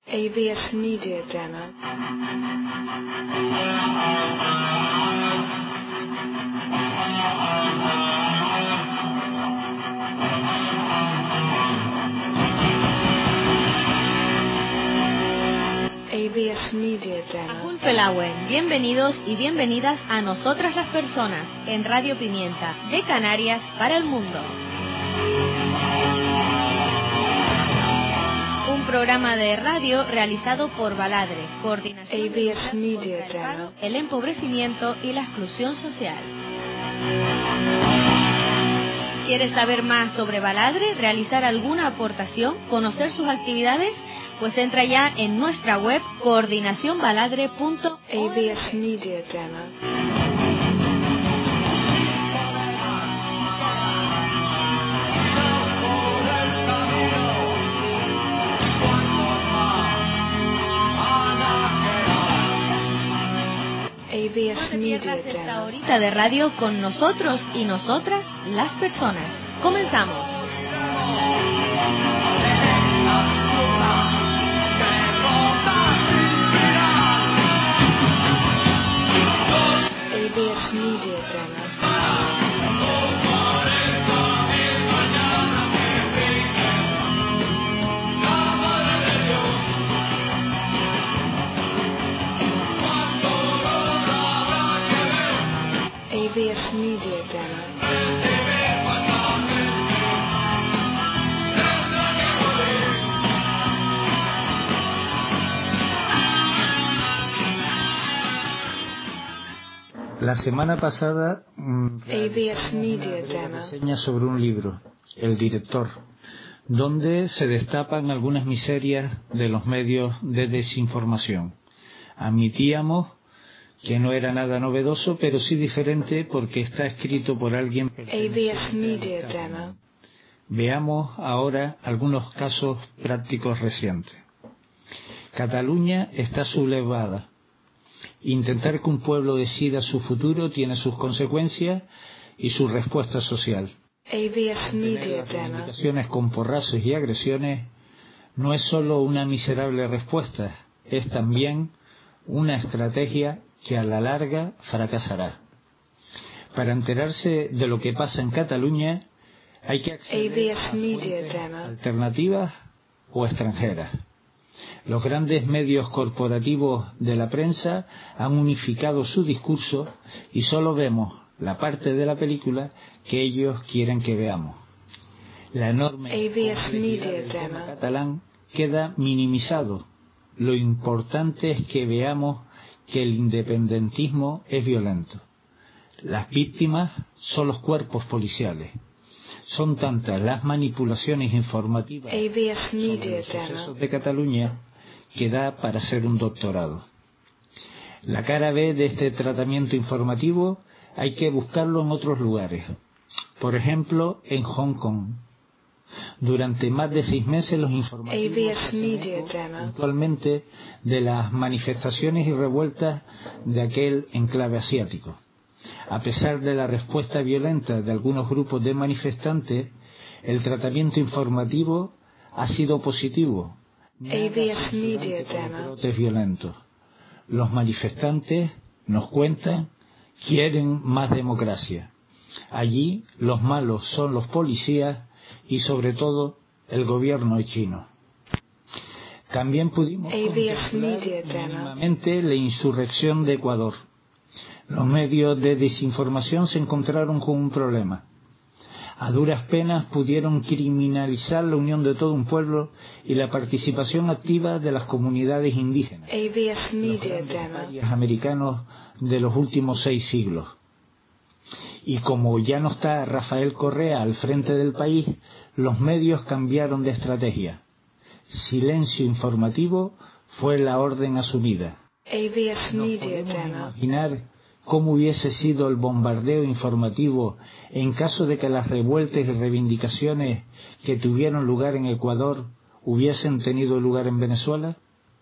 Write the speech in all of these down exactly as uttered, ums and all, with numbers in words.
A V S Media Demo. A V S Media Demo. Pelauen, bienvenidos y bienvenidas a Nosotras las Personas en Radio Pimienta, de Canarias para el mundo. Un programa de radio realizado por Baladre, Coordinación A V S Media contra el Demo. paro, el empobrecimiento y la exclusión social. ¿Quieres saber más sobre Baladre, realizar alguna aportación, conocer sus actividades? Pues entra ya en nuestra web coordinación baladre punto org. A V S Media Demo. A V S No te Media pierdas esta Demo. horita de radio con nosotros y nosotras, las personas. Comenzamos. A V S Media Demo. A V S Media Demo. La semana pasada mm, A V S Media Demo. reseña sobre un libro, El Director, donde se destapan algunas miserias de los medios de desinformación. Admitíamos que no era nada novedoso, pero sí diferente porque está escrito por alguien. A V S Media Demo. Veamos ahora algunos casos prácticos recientes. Cataluña está sublevada. Intentar que un pueblo decida su futuro tiene sus consecuencias y su respuesta social. A V S Media Las Demo. reivindicaciones con porrazos y agresiones no es solo una miserable respuesta, es también una estrategia que a la larga fracasará. Para enterarse de lo que pasa en Cataluña hay que acceder A V S a Media fuentes Demo. alternativas o extranjeras. Los grandes medios corporativos de la prensa han unificado su discurso y solo vemos la parte de la película que ellos quieren que veamos. La enorme A V S complejidad Media del tema Demo. catalán queda minimizado. Lo importante es que veamos que el independentismo es violento. Las víctimas son los cuerpos policiales. Son tantas las manipulaciones informativas A V S sobre Media los sucesos Demo. de Cataluña que da para hacer un doctorado. La cara B de este tratamiento informativo hay que buscarlo en otros lugares. Por ejemplo, en Hong Kong. Durante más de seis meses los A V informativos S hacen Media eco Demo. puntualmente de las manifestaciones y revueltas de aquel enclave asiático. A pesar de la respuesta violenta de algunos grupos de manifestantes, el tratamiento informativo ha sido positivo. A V S Media Por los Demo. brotes violentos. Los manifestantes, nos cuentan, quieren más democracia. Allí los malos son los policías y sobre todo el gobierno chino. También pudimos A V S contemplar Media Demo. mínimamente la insurrección de Ecuador. Los medios de desinformación se encontraron con un problema. A duras penas pudieron criminalizar la unión de todo un pueblo y la participación activa de las comunidades indígenas, A V S los Media grandes Demo. parias americanos de los últimos seis siglos. Y como ya no está Rafael Correa al frente del país, los medios cambiaron de estrategia. Silencio informativo fue la orden asumida. A V S ¿Nos Media podemos Demo. imaginar cómo hubiese sido el bombardeo informativo en caso de que las revueltas y reivindicaciones que tuvieron lugar en Ecuador hubiesen tenido lugar en Venezuela?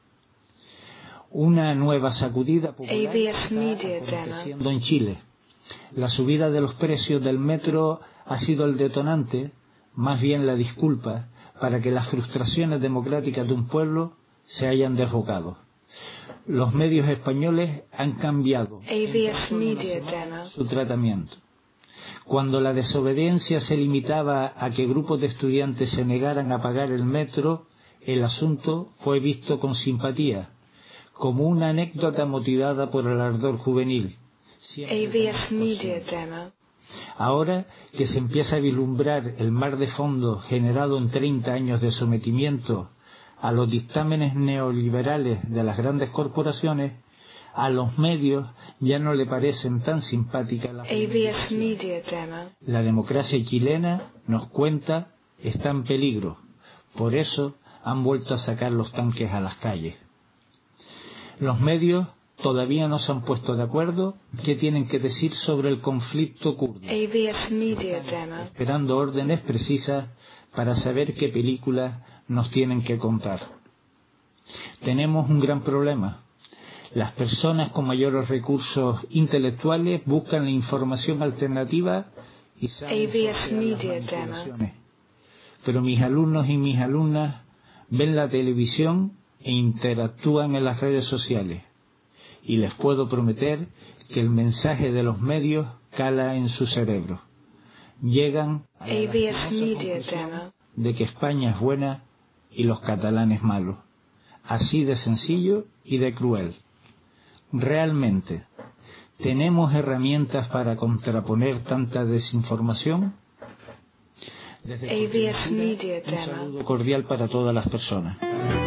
Una nueva sacudida popular A V S Media está Demo. aconteciendo en Chile. La subida de los precios del metro ha sido el detonante, más bien la disculpa, para que las frustraciones democráticas de un pueblo se hayan desbocado. Los medios españoles han cambiado A V S Media Demo. su tratamiento. Cuando la desobediencia se limitaba a que grupos de estudiantes se negaran a pagar el metro, el asunto fue visto con simpatía, como una anécdota motivada por el ardor juvenil. A V S Media Demo. Ahora que se empieza a vislumbrar el mar de fondo generado en treinta años de sometimiento a los dictámenes neoliberales de las grandes corporaciones, a los medios ya no le parecen tan simpáticas las A V S Media Demo. La democracia chilena, nos cuenta, está en peligro. Por eso han vuelto a sacar los tanques a las calles. Los medios todavía no se han puesto de acuerdo qué tienen que decir sobre el conflicto kurdo, A V S Media Demo. esperando órdenes precisas para saber qué películas nos tienen que contar. Tenemos un gran problema. Las personas con mayores recursos intelectuales buscan la información alternativa y saben A V S sortear las Media Demo. manipulaciones. Pero mis alumnos y mis alumnas ven la televisión e interactúan en las redes sociales. Y les puedo prometer que el mensaje de los medios cala en su cerebro. Llegan a la A V S lastimosa Media conclusión Demo. de que España es buena y los catalanes malos. Así de sencillo y de cruel. ¿Realmente tenemos herramientas para contraponer tanta desinformación? Desde A V S Cultura, Media un Demo. saludo cordial para todas las personas.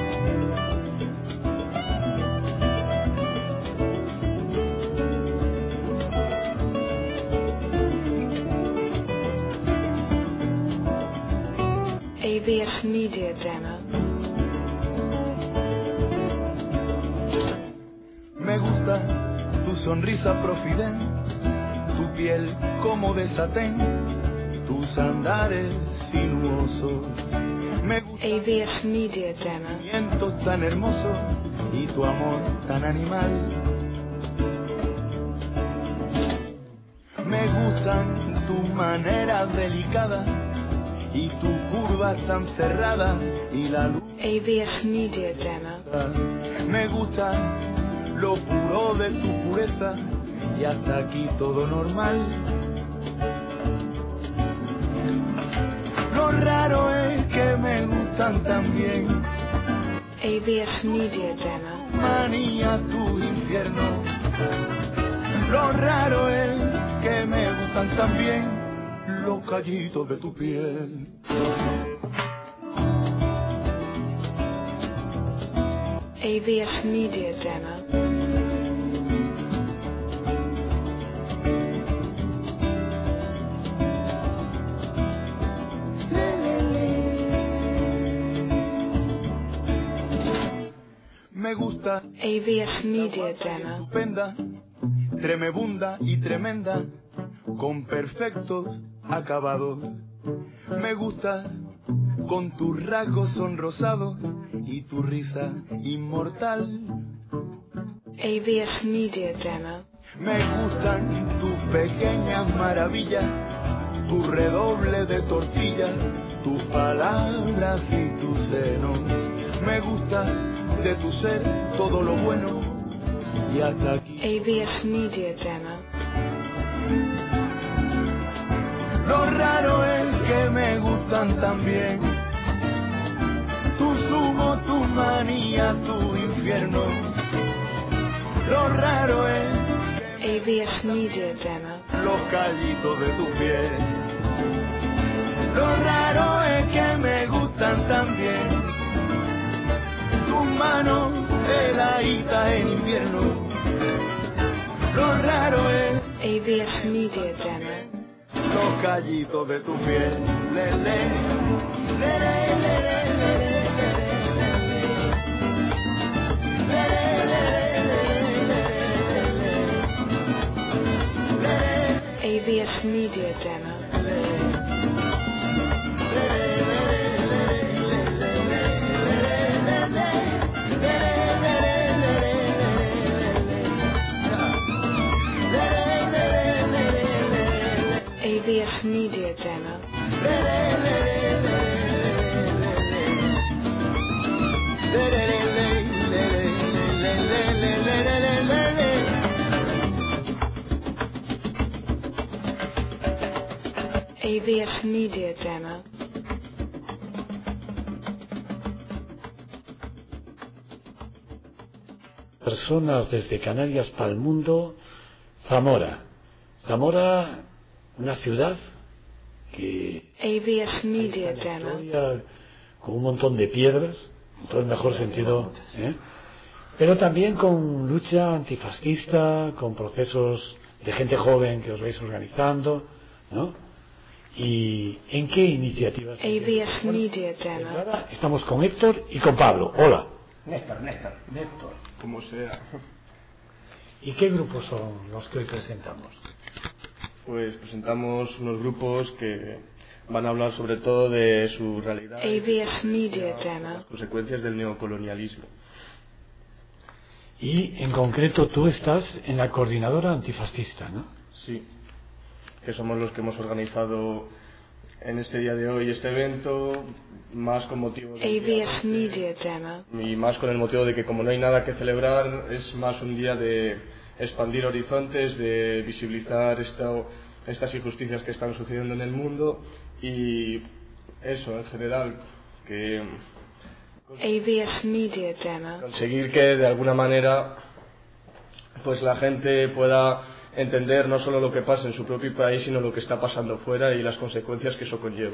A V S Media Demo. Me gusta tu sonrisa profiden, tu piel como de satén, tus andares sinuosos. Me gusta A V S Media tu Demo. movimiento tan hermoso y tu amor tan animal. Me gustan tu manera delicada y tu curva tan cerrada y la luz. A V S Media Demo. Me gusta lo puro de tu pureza y hasta aquí todo normal. Lo raro es que me gustan también A V S Media Demo. manía tu infierno. Lo raro es que me gustan también los callitos de tu piel. A V S Media Demo. Me gusta A V S Media Demo. estupenda, tremebunda y tremenda, con perfectos acabados. Me gusta con tus rasgos sonrosados y tu risa inmortal. A V S Media Demo. Me gustan tus pequeñas maravillas, tu redoble de tortillas, tus palabras y tus senos. Me gusta de tu ser todo lo bueno y hasta aquí. A V S Media Demo. Lo raro es que me gustan también tu sumo, tu manía, tu infierno. Lo raro es A V S Media Demo. los callitos de tu piel. Lo raro es que me gustan también tus manos heladitas en invierno. Lo raro es A V S Media Demo. los callitos de tu piel. Le, le, le, le, le, le, le, A V S Media Demo. A V S Media Demo. A V S Media Demo. Personas desde Canarias para el mundo, Zamora. Zamora, una ciudad que A V S Media hay una Demo. historia con un montón de piedras, en todo el mejor sentido, ¿eh? Pero también con lucha antifascista, con procesos de gente joven que os vais organizando, ¿no? ¿Y en qué iniciativas? A V S Media De Demo. entrada, estamos con Héctor y con Pablo. Hola. Néstor, Néstor. Néstor. Como sea. ¿Y qué grupos son los que hoy presentamos? Pues presentamos unos grupos que van a hablar sobre todo de su realidad A V S Media las Demo. consecuencias del neocolonialismo. Y en concreto tú estás en la coordinadora antifascista, ¿no? Sí, que somos los que hemos organizado en este día de hoy este evento, más con motivo de A V S Media Demo. y más con el motivo de que como no hay nada que celebrar, es más un día de expandir horizontes, de visibilizar esto, estas injusticias que están sucediendo en el mundo y eso en general, que A V S Media Demo. conseguir que de alguna manera pues la gente pueda entender no solo lo que pasa en su propio país, sino lo que está pasando fuera y las consecuencias que eso conlleva.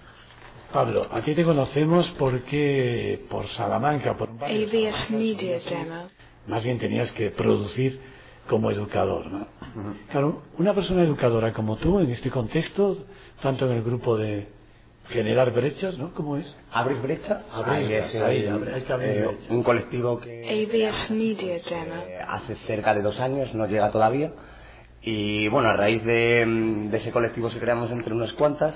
Pablo, a ti te conocemos porque por Salamanca, por un A barrio de V S Salamanca, Media Demo. más bien tenías que producir como educador, ¿no? Claro, una persona educadora como tú en este contexto, tanto en el grupo de generar brechas, ¿no? ¿Cómo es? ¿Abrir brecha? Abrir, Ahí es, ahí, eh, abre- hay que abrir eh, brecha. un colectivo A que V S Media Demo. eh, hace cerca de dos años, no llega todavía. Y bueno, a raíz de, de ese colectivo que creamos entre unas cuantas,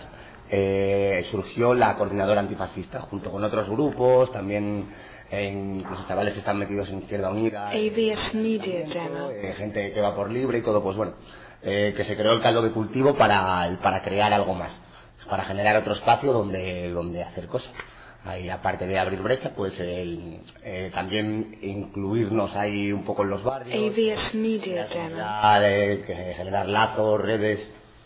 eh, surgió la coordinadora antifascista, junto con otros grupos, también eh, incluso chavales que están metidos en Izquierda Unida. A V S Media Demo. eh, gente que va por libre y todo, pues bueno, eh, que se creó el caldo de cultivo para, para crear algo más, para generar otro espacio donde, donde hacer cosas. Ahí, aparte de abrir brecha, pues el, eh, también incluirnos ahí un poco en los barrios, A V S Media Demo. generar, eh, que generar lazos, redes.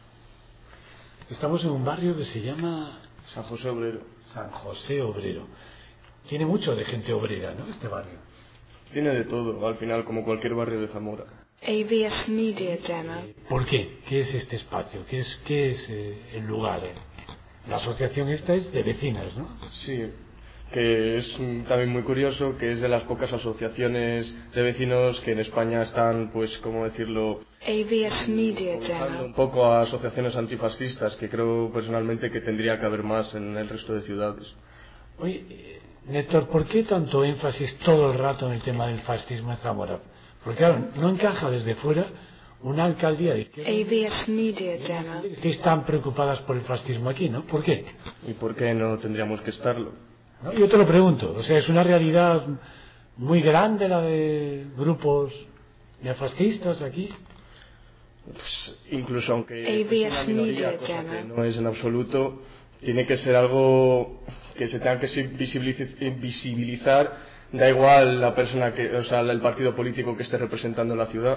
Estamos en un barrio que se llama San José Obrero. San José Obrero. Tiene mucho de gente obrera, ¿no? Este barrio. Tiene de todo, al final, como cualquier barrio de Zamora. A V S Media Demo. ¿Por qué? ¿Qué es este espacio? ¿Qué es, qué es eh, el lugar? eh? La asociación esta es de vecinas, ¿no? Sí, que es mm, también muy curioso, que es de las pocas asociaciones de vecinos que en España están, pues, ¿cómo decirlo?, A V S Media buscando un Demo. poco a asociaciones antifascistas, que creo personalmente que tendría que haber más en el resto de ciudades. Oye, eh, Néstor, ¿por qué tanto énfasis todo el rato en el tema del fascismo en Zamora? Porque claro, no encaja desde fuera una alcaldía de izquierda. A V S Media Demo. Que estéis tan preocupadas por el fascismo aquí, ¿no? ¿Por qué? ¿Y por qué no tendríamos que estarlo? ¿No? Yo te lo pregunto, o sea, es una realidad muy grande la de grupos neofascistas aquí. Pues, incluso aunque A V S es una minoría, Media cosa que Demo. no es en absoluto, tiene que ser algo que se tenga que visibiliz- visibilizar, da igual la persona que, o sea, el partido político que esté representando la ciudad.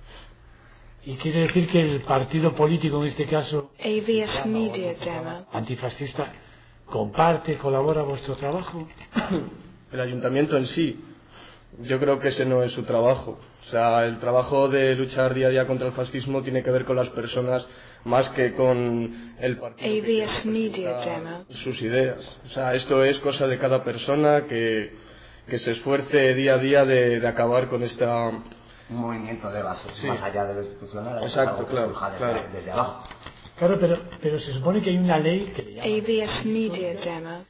Y quiere decir que el partido político, en este caso A V S Media Demo. antifascista, comparte, colabora vuestro trabajo. El ayuntamiento en sí, yo creo que ese no es su trabajo. O sea, el trabajo de luchar día a día contra el fascismo tiene que ver con las personas más que con el partido A V S que Media representa Demo. sus ideas. O sea, esto es cosa de cada persona que, que se esfuerce día a día de, de acabar con esta... Un movimiento de base, Sí. más allá de lo institucional, algo Exacto, algo que claro, surja desde, claro. desde abajo. Claro, pero, pero se supone que hay una ley que le A llama, V S Media Demo.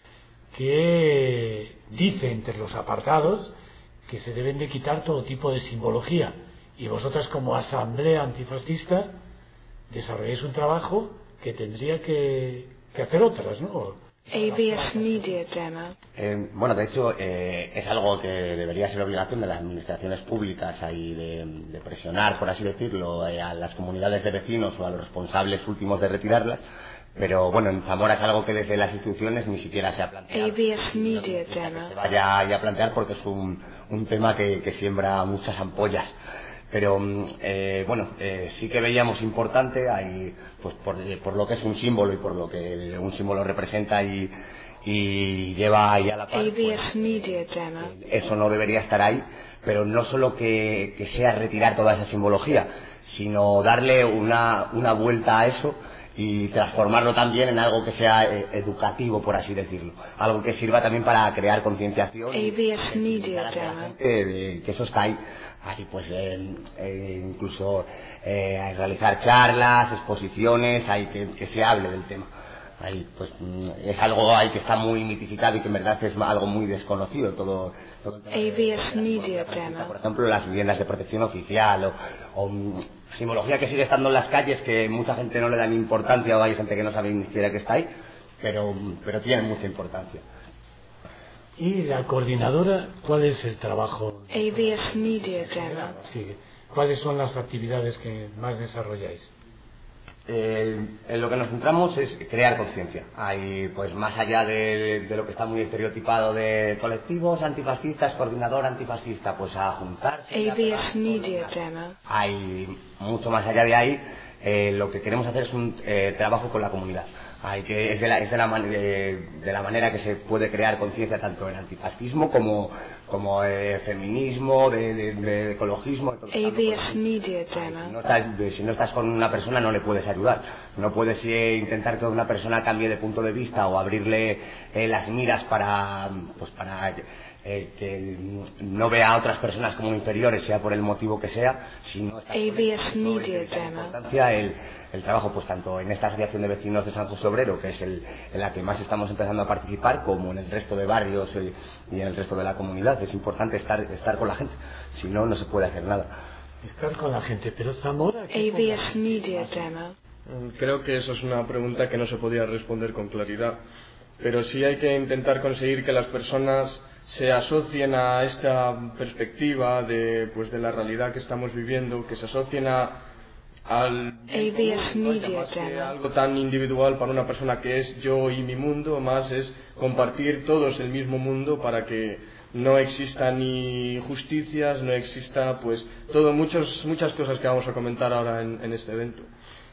que dice entre los apartados que se deben de quitar todo tipo de simbología. Y vosotras como asamblea antifascista desarrolláis un trabajo que tendría que, que hacer otras, ¿no? A V S Media Demo. Eh, bueno, de hecho, eh, es algo que debería ser obligación de las administraciones públicas ahí de, de presionar, por así decirlo, eh, a las comunidades de vecinos o a los responsables últimos de retirarlas. Pero bueno, en Zamora es algo que desde las instituciones ni siquiera se ha planteado. A V S Media Que Demo. se vaya ya a plantear porque es un, un tema que, que siembra muchas ampollas. pero eh, bueno, eh, sí que veíamos importante, ahí, pues por, por lo que es un símbolo y por lo que un símbolo representa y, y lleva ahí a la par, pues, Media Demo. eso no debería estar ahí, pero no solo que, que sea retirar toda esa simbología, sino darle una, una vuelta a eso y transformarlo también en algo que sea eh, educativo, por así decirlo, algo que sirva también para crear concienciación y Media Demo. que eso está ahí. Ahí pues eh, eh, incluso eh, realizar charlas, exposiciones, hay que, que se hable del tema. Ahí pues es algo ahí que está muy mitificado y que en verdad es algo muy desconocido todo, todo el tema A B S de, de Media Demo. por ejemplo las viviendas de protección oficial o, o um, simbología que sigue estando en las calles que mucha gente no le da ni importancia o hay gente que no sabe ni siquiera que está ahí, pero, pero tiene mucha importancia. ¿Y la coordinadora, cuál es el trabajo? A B S Media Demo. Sí, ¿cuáles son las actividades que más desarrolláis? Eh, en lo que nos centramos es crear conciencia. Hay, pues más allá de, de lo que está muy estereotipado de colectivos antifascistas, coordinador antifascista, pues a juntarse. A B S Media Demo. Hay mucho más allá de ahí. Eh, lo que queremos hacer es un eh, trabajo con la comunidad. Hay que, es de la, es de la, man, de, de la manera que se puede crear conciencia tanto en antifascismo como, como eh, feminismo, de, de, de ecologismo. A B S Media Demo. Si no, estás, si no estás con una persona no le puedes ayudar. No puedes eh, intentar que una persona cambie de punto de vista o abrirle eh, las miras para, pues para eh, que no vea a otras personas como inferiores, sea por el motivo que sea. Si no estás A B S Media Demo. el, el trabajo pues tanto en esta asociación de vecinos de San José Obrero, que es el, en la que más estamos empezando a participar, como en el resto de barrios y, y en el resto de la comunidad. Es importante estar, estar con la gente, si no, no se puede hacer nada. Estar con la gente, pero Zamora... A B S Media Demo. Creo que eso es una pregunta que no se podría responder con claridad, pero sí hay que intentar conseguir que las personas se asocien a esta perspectiva de, pues, de la realidad que estamos viviendo, que se asocien a al A B S Media más que Demo. algo tan individual para una persona que es yo y mi mundo, más es compartir todos el mismo mundo para que no exista ni justicias, no exista pues todo muchos, muchas cosas que vamos a comentar ahora en, en este evento.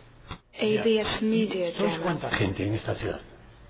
A B S Media ¿Sois Demo. cuánta gente en esta ciudad?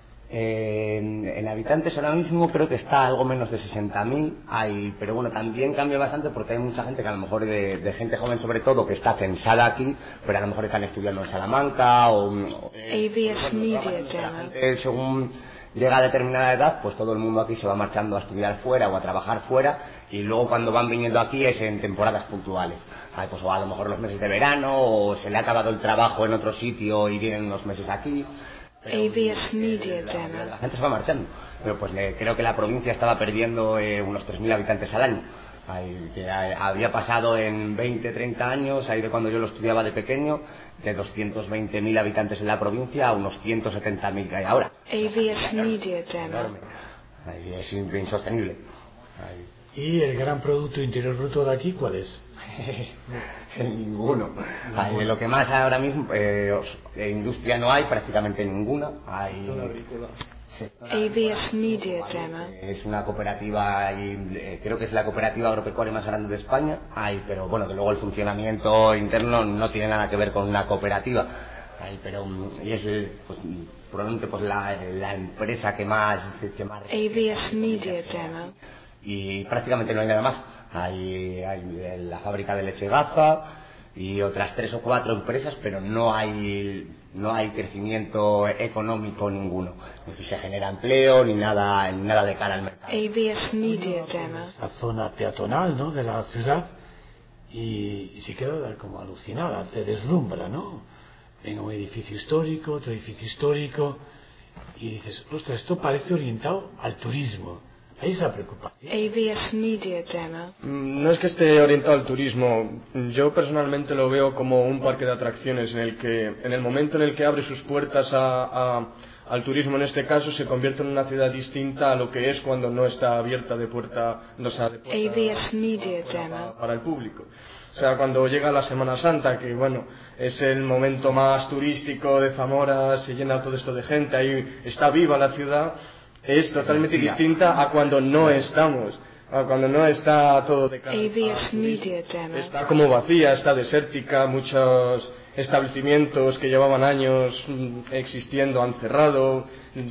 Eh, en, en habitantes ahora mismo creo que está algo menos de sesenta mil, hay, pero bueno, también cambia bastante porque hay mucha gente que a lo mejor de, de gente joven sobre todo que está censada aquí, pero a lo mejor están estudiando en Salamanca o... o eh, A B S bueno, Media la Demo. gente, según llega a determinada edad, pues todo el mundo aquí se va marchando a estudiar fuera o a trabajar fuera y luego cuando van viniendo aquí es en temporadas puntuales. Ay, pues o a lo mejor los meses de verano o se le ha acabado el trabajo en otro sitio y vienen unos meses aquí. A B S Media La, Demo. la gente se va marchando, pero pues le, creo que la provincia estaba perdiendo eh, unos tres mil habitantes al año. Ay, que a, había pasado en veinte, treinta años, ahí de cuando yo lo estudiaba de pequeño, de doscientos veinte mil habitantes en la provincia a unos ciento setenta mil que hay ahora. A B S Media Demo. Enorme. Ay, es insostenible. Ay. ¿Y el gran Producto Interior Bruto de aquí cuál es? Ninguno. Ay, de lo que más ahora mismo, eh, de industria no hay prácticamente ninguna. Hay A B S Media Demo. es una cooperativa y eh, creo que es la cooperativa agropecuaria más grande de España. Hay, pero bueno, que luego el funcionamiento interno no tiene nada que ver con una cooperativa. Hay, pero y es pues, probablemente pues la, la empresa que más que más A B S Media Demo. y prácticamente no hay nada más. Hay, hay la fábrica de leche Gaza y otras tres o cuatro empresas, pero no hay no hay crecimiento económico ninguno, ni se genera empleo ni nada ni nada de cara al mercado. A B S Media Demo. La zona peatonal, ¿no?, de la ciudad y, y se queda como alucinada, te deslumbra, ¿no? Venga un edificio histórico, otro edificio histórico y dices, ostras, esto parece orientado al turismo. Hay esa preocupación. A B S Media Demo. No es que esté orientado al turismo, yo personalmente lo veo como un parque de atracciones en el que en el momento en el que abre sus puertas a, a, al turismo en este caso se convierte en una ciudad distinta a lo que es cuando no está abierta de puerta, no sea, de puerta A B S Media Demo. para, para el público. O sea, cuando llega la Semana Santa, que bueno, es el momento más turístico de Zamora, se llena todo esto de gente, ahí está viva la ciudad, es totalmente distinta a cuando no estamos. cuando no está todo de cara A V S Media Demo. Está como vacía, está desértica, muchos establecimientos que llevaban años existiendo han cerrado,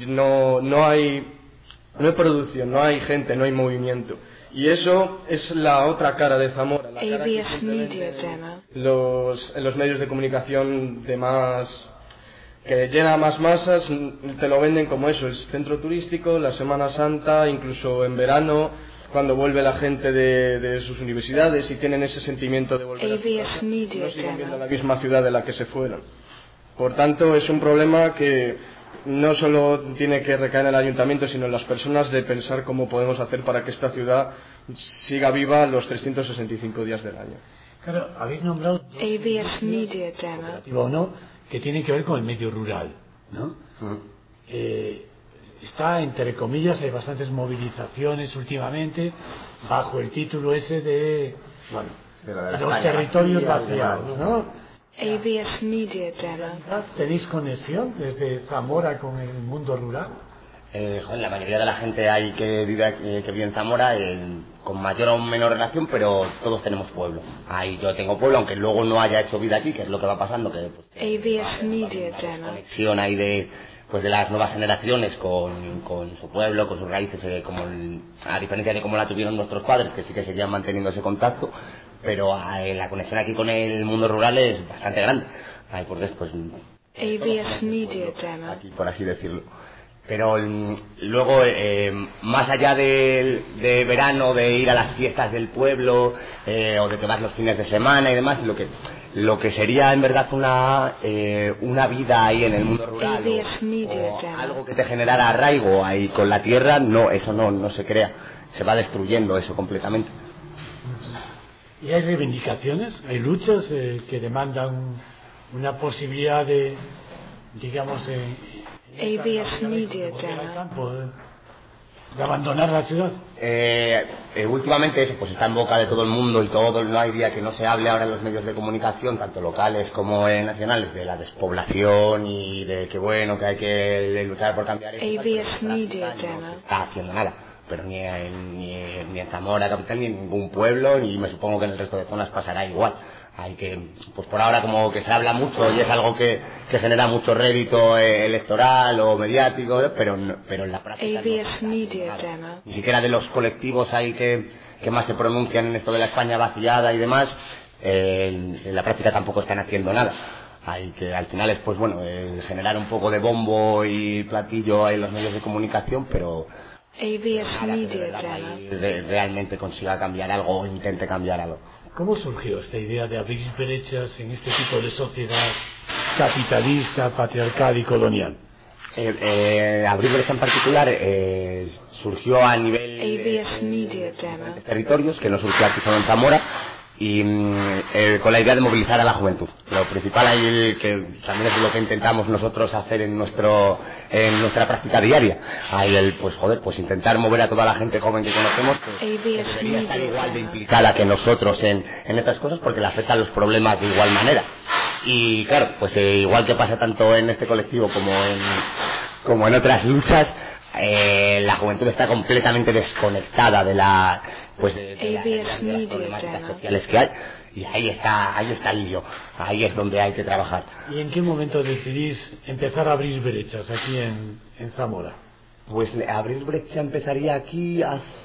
no, no hay, no hay producción, no hay gente, no hay movimiento. Y eso es la otra cara de Zamora, la cara que Media Demo. los, en los medios de comunicación de más, que llena más masas, te lo venden como eso, es centro turístico, la Semana Santa, incluso en verano, cuando vuelve la gente de, de sus universidades y tienen ese sentimiento de volver a su casa, no siguen viendo la misma ciudad de la que se fueron. Por tanto, es un problema que no solo tiene que recaer en el ayuntamiento, sino en las personas, de pensar cómo podemos hacer para que esta ciudad siga viva los trescientos sesenta y cinco días del año. Claro, habéis nombrado A V S Media Demo. o no, que tiene que ver con el medio rural, ¿no? Uh-huh. Eh, está, entre comillas, hay bastantes movilizaciones últimamente bajo el título ese de, bueno, de, de los España, territorios vaciados, ¿no? A V S Media Demo. ¿Tenéis conexión desde Zamora con el mundo rural? Eh, joder, la mayoría de la gente hay que vive, eh, que vive en Zamora eh, con mayor o menor relación, pero todos tenemos pueblo. Ahí yo tengo pueblo, aunque luego no haya hecho vida aquí, que es lo que va pasando, que pues, A V S Media Demo. Conexión ahí de pues de las nuevas generaciones con, con su pueblo, con sus raíces, eh, como el, a diferencia de cómo la tuvieron nuestros padres, que sí que seguían manteniendo ese contacto, pero eh, la conexión aquí con el mundo rural es bastante grande. Ahí porque pues A V S Media Demo. Aquí, por así decirlo. Pero luego, eh, más allá de, de verano, de ir a las fiestas del pueblo, eh, o de que vas los fines de semana y demás, lo que lo que sería en verdad una eh, una vida ahí en el mundo rural, o, o algo que te generara arraigo ahí con la tierra, no, eso no, no se crea, se va destruyendo eso completamente. ¿Y hay reivindicaciones? ¿Hay luchas eh, que demandan una posibilidad de, digamos, eh, A V S Media Demo. de abandonar la ciudad? Eh, eh, últimamente eso pues está en boca de todo el mundo y todo, no hay día que no se hable ahora en los medios de comunicación, tanto locales como eh, nacionales, de la despoblación y de que bueno, que hay que luchar por cambiar eso. A V S Media Demo. No se está haciendo nada, pero ni en, ni, ni en Zamora capital ni en ningún pueblo, y me supongo que en el resto de zonas pasará igual. Hay que, pues por ahora como que se habla mucho y es algo que, que genera mucho rédito eh, electoral o mediático, pero no, pero en la práctica A V S no, Media no, Demo. ni siquiera de los colectivos hay que, que más se pronuncian en esto de la España vaciada y demás, eh, en, en la práctica tampoco están haciendo nada. Hay que al final es pues bueno eh, generar un poco de bombo y platillo en los medios de comunicación, pero A V S Media Demo re, realmente consiga cambiar algo o intente cambiar algo. ¿Cómo surgió esta idea de abrir brechas en este tipo de sociedad capitalista, patriarcal y colonial? Eh, eh, abrir brecha en particular eh, surgió a nivel A V S Media Demo. de territorios, que no surgió aquí solo en Zamora, y eh, con la idea de movilizar a la juventud. Lo principal ahí, que también es lo que intentamos nosotros hacer en nuestro en nuestra práctica diaria, ahí el pues joder pues intentar mover a toda la gente joven que conocemos, que, que debería estar igual de implicada que nosotros en, en estas cosas, porque le afectan los problemas de igual manera. Y claro, pues eh, igual que pasa tanto en este colectivo como en como en otras luchas, eh, la juventud está completamente desconectada de la pues de, de, la, de, las, de las problemáticas sociales que hay, y ahí está ahí está el lío, ahí es donde hay que trabajar. ¿Y en qué momento decidís empezar a abrir brechas aquí en, en Zamora? Pues abrir brecha empezaría aquí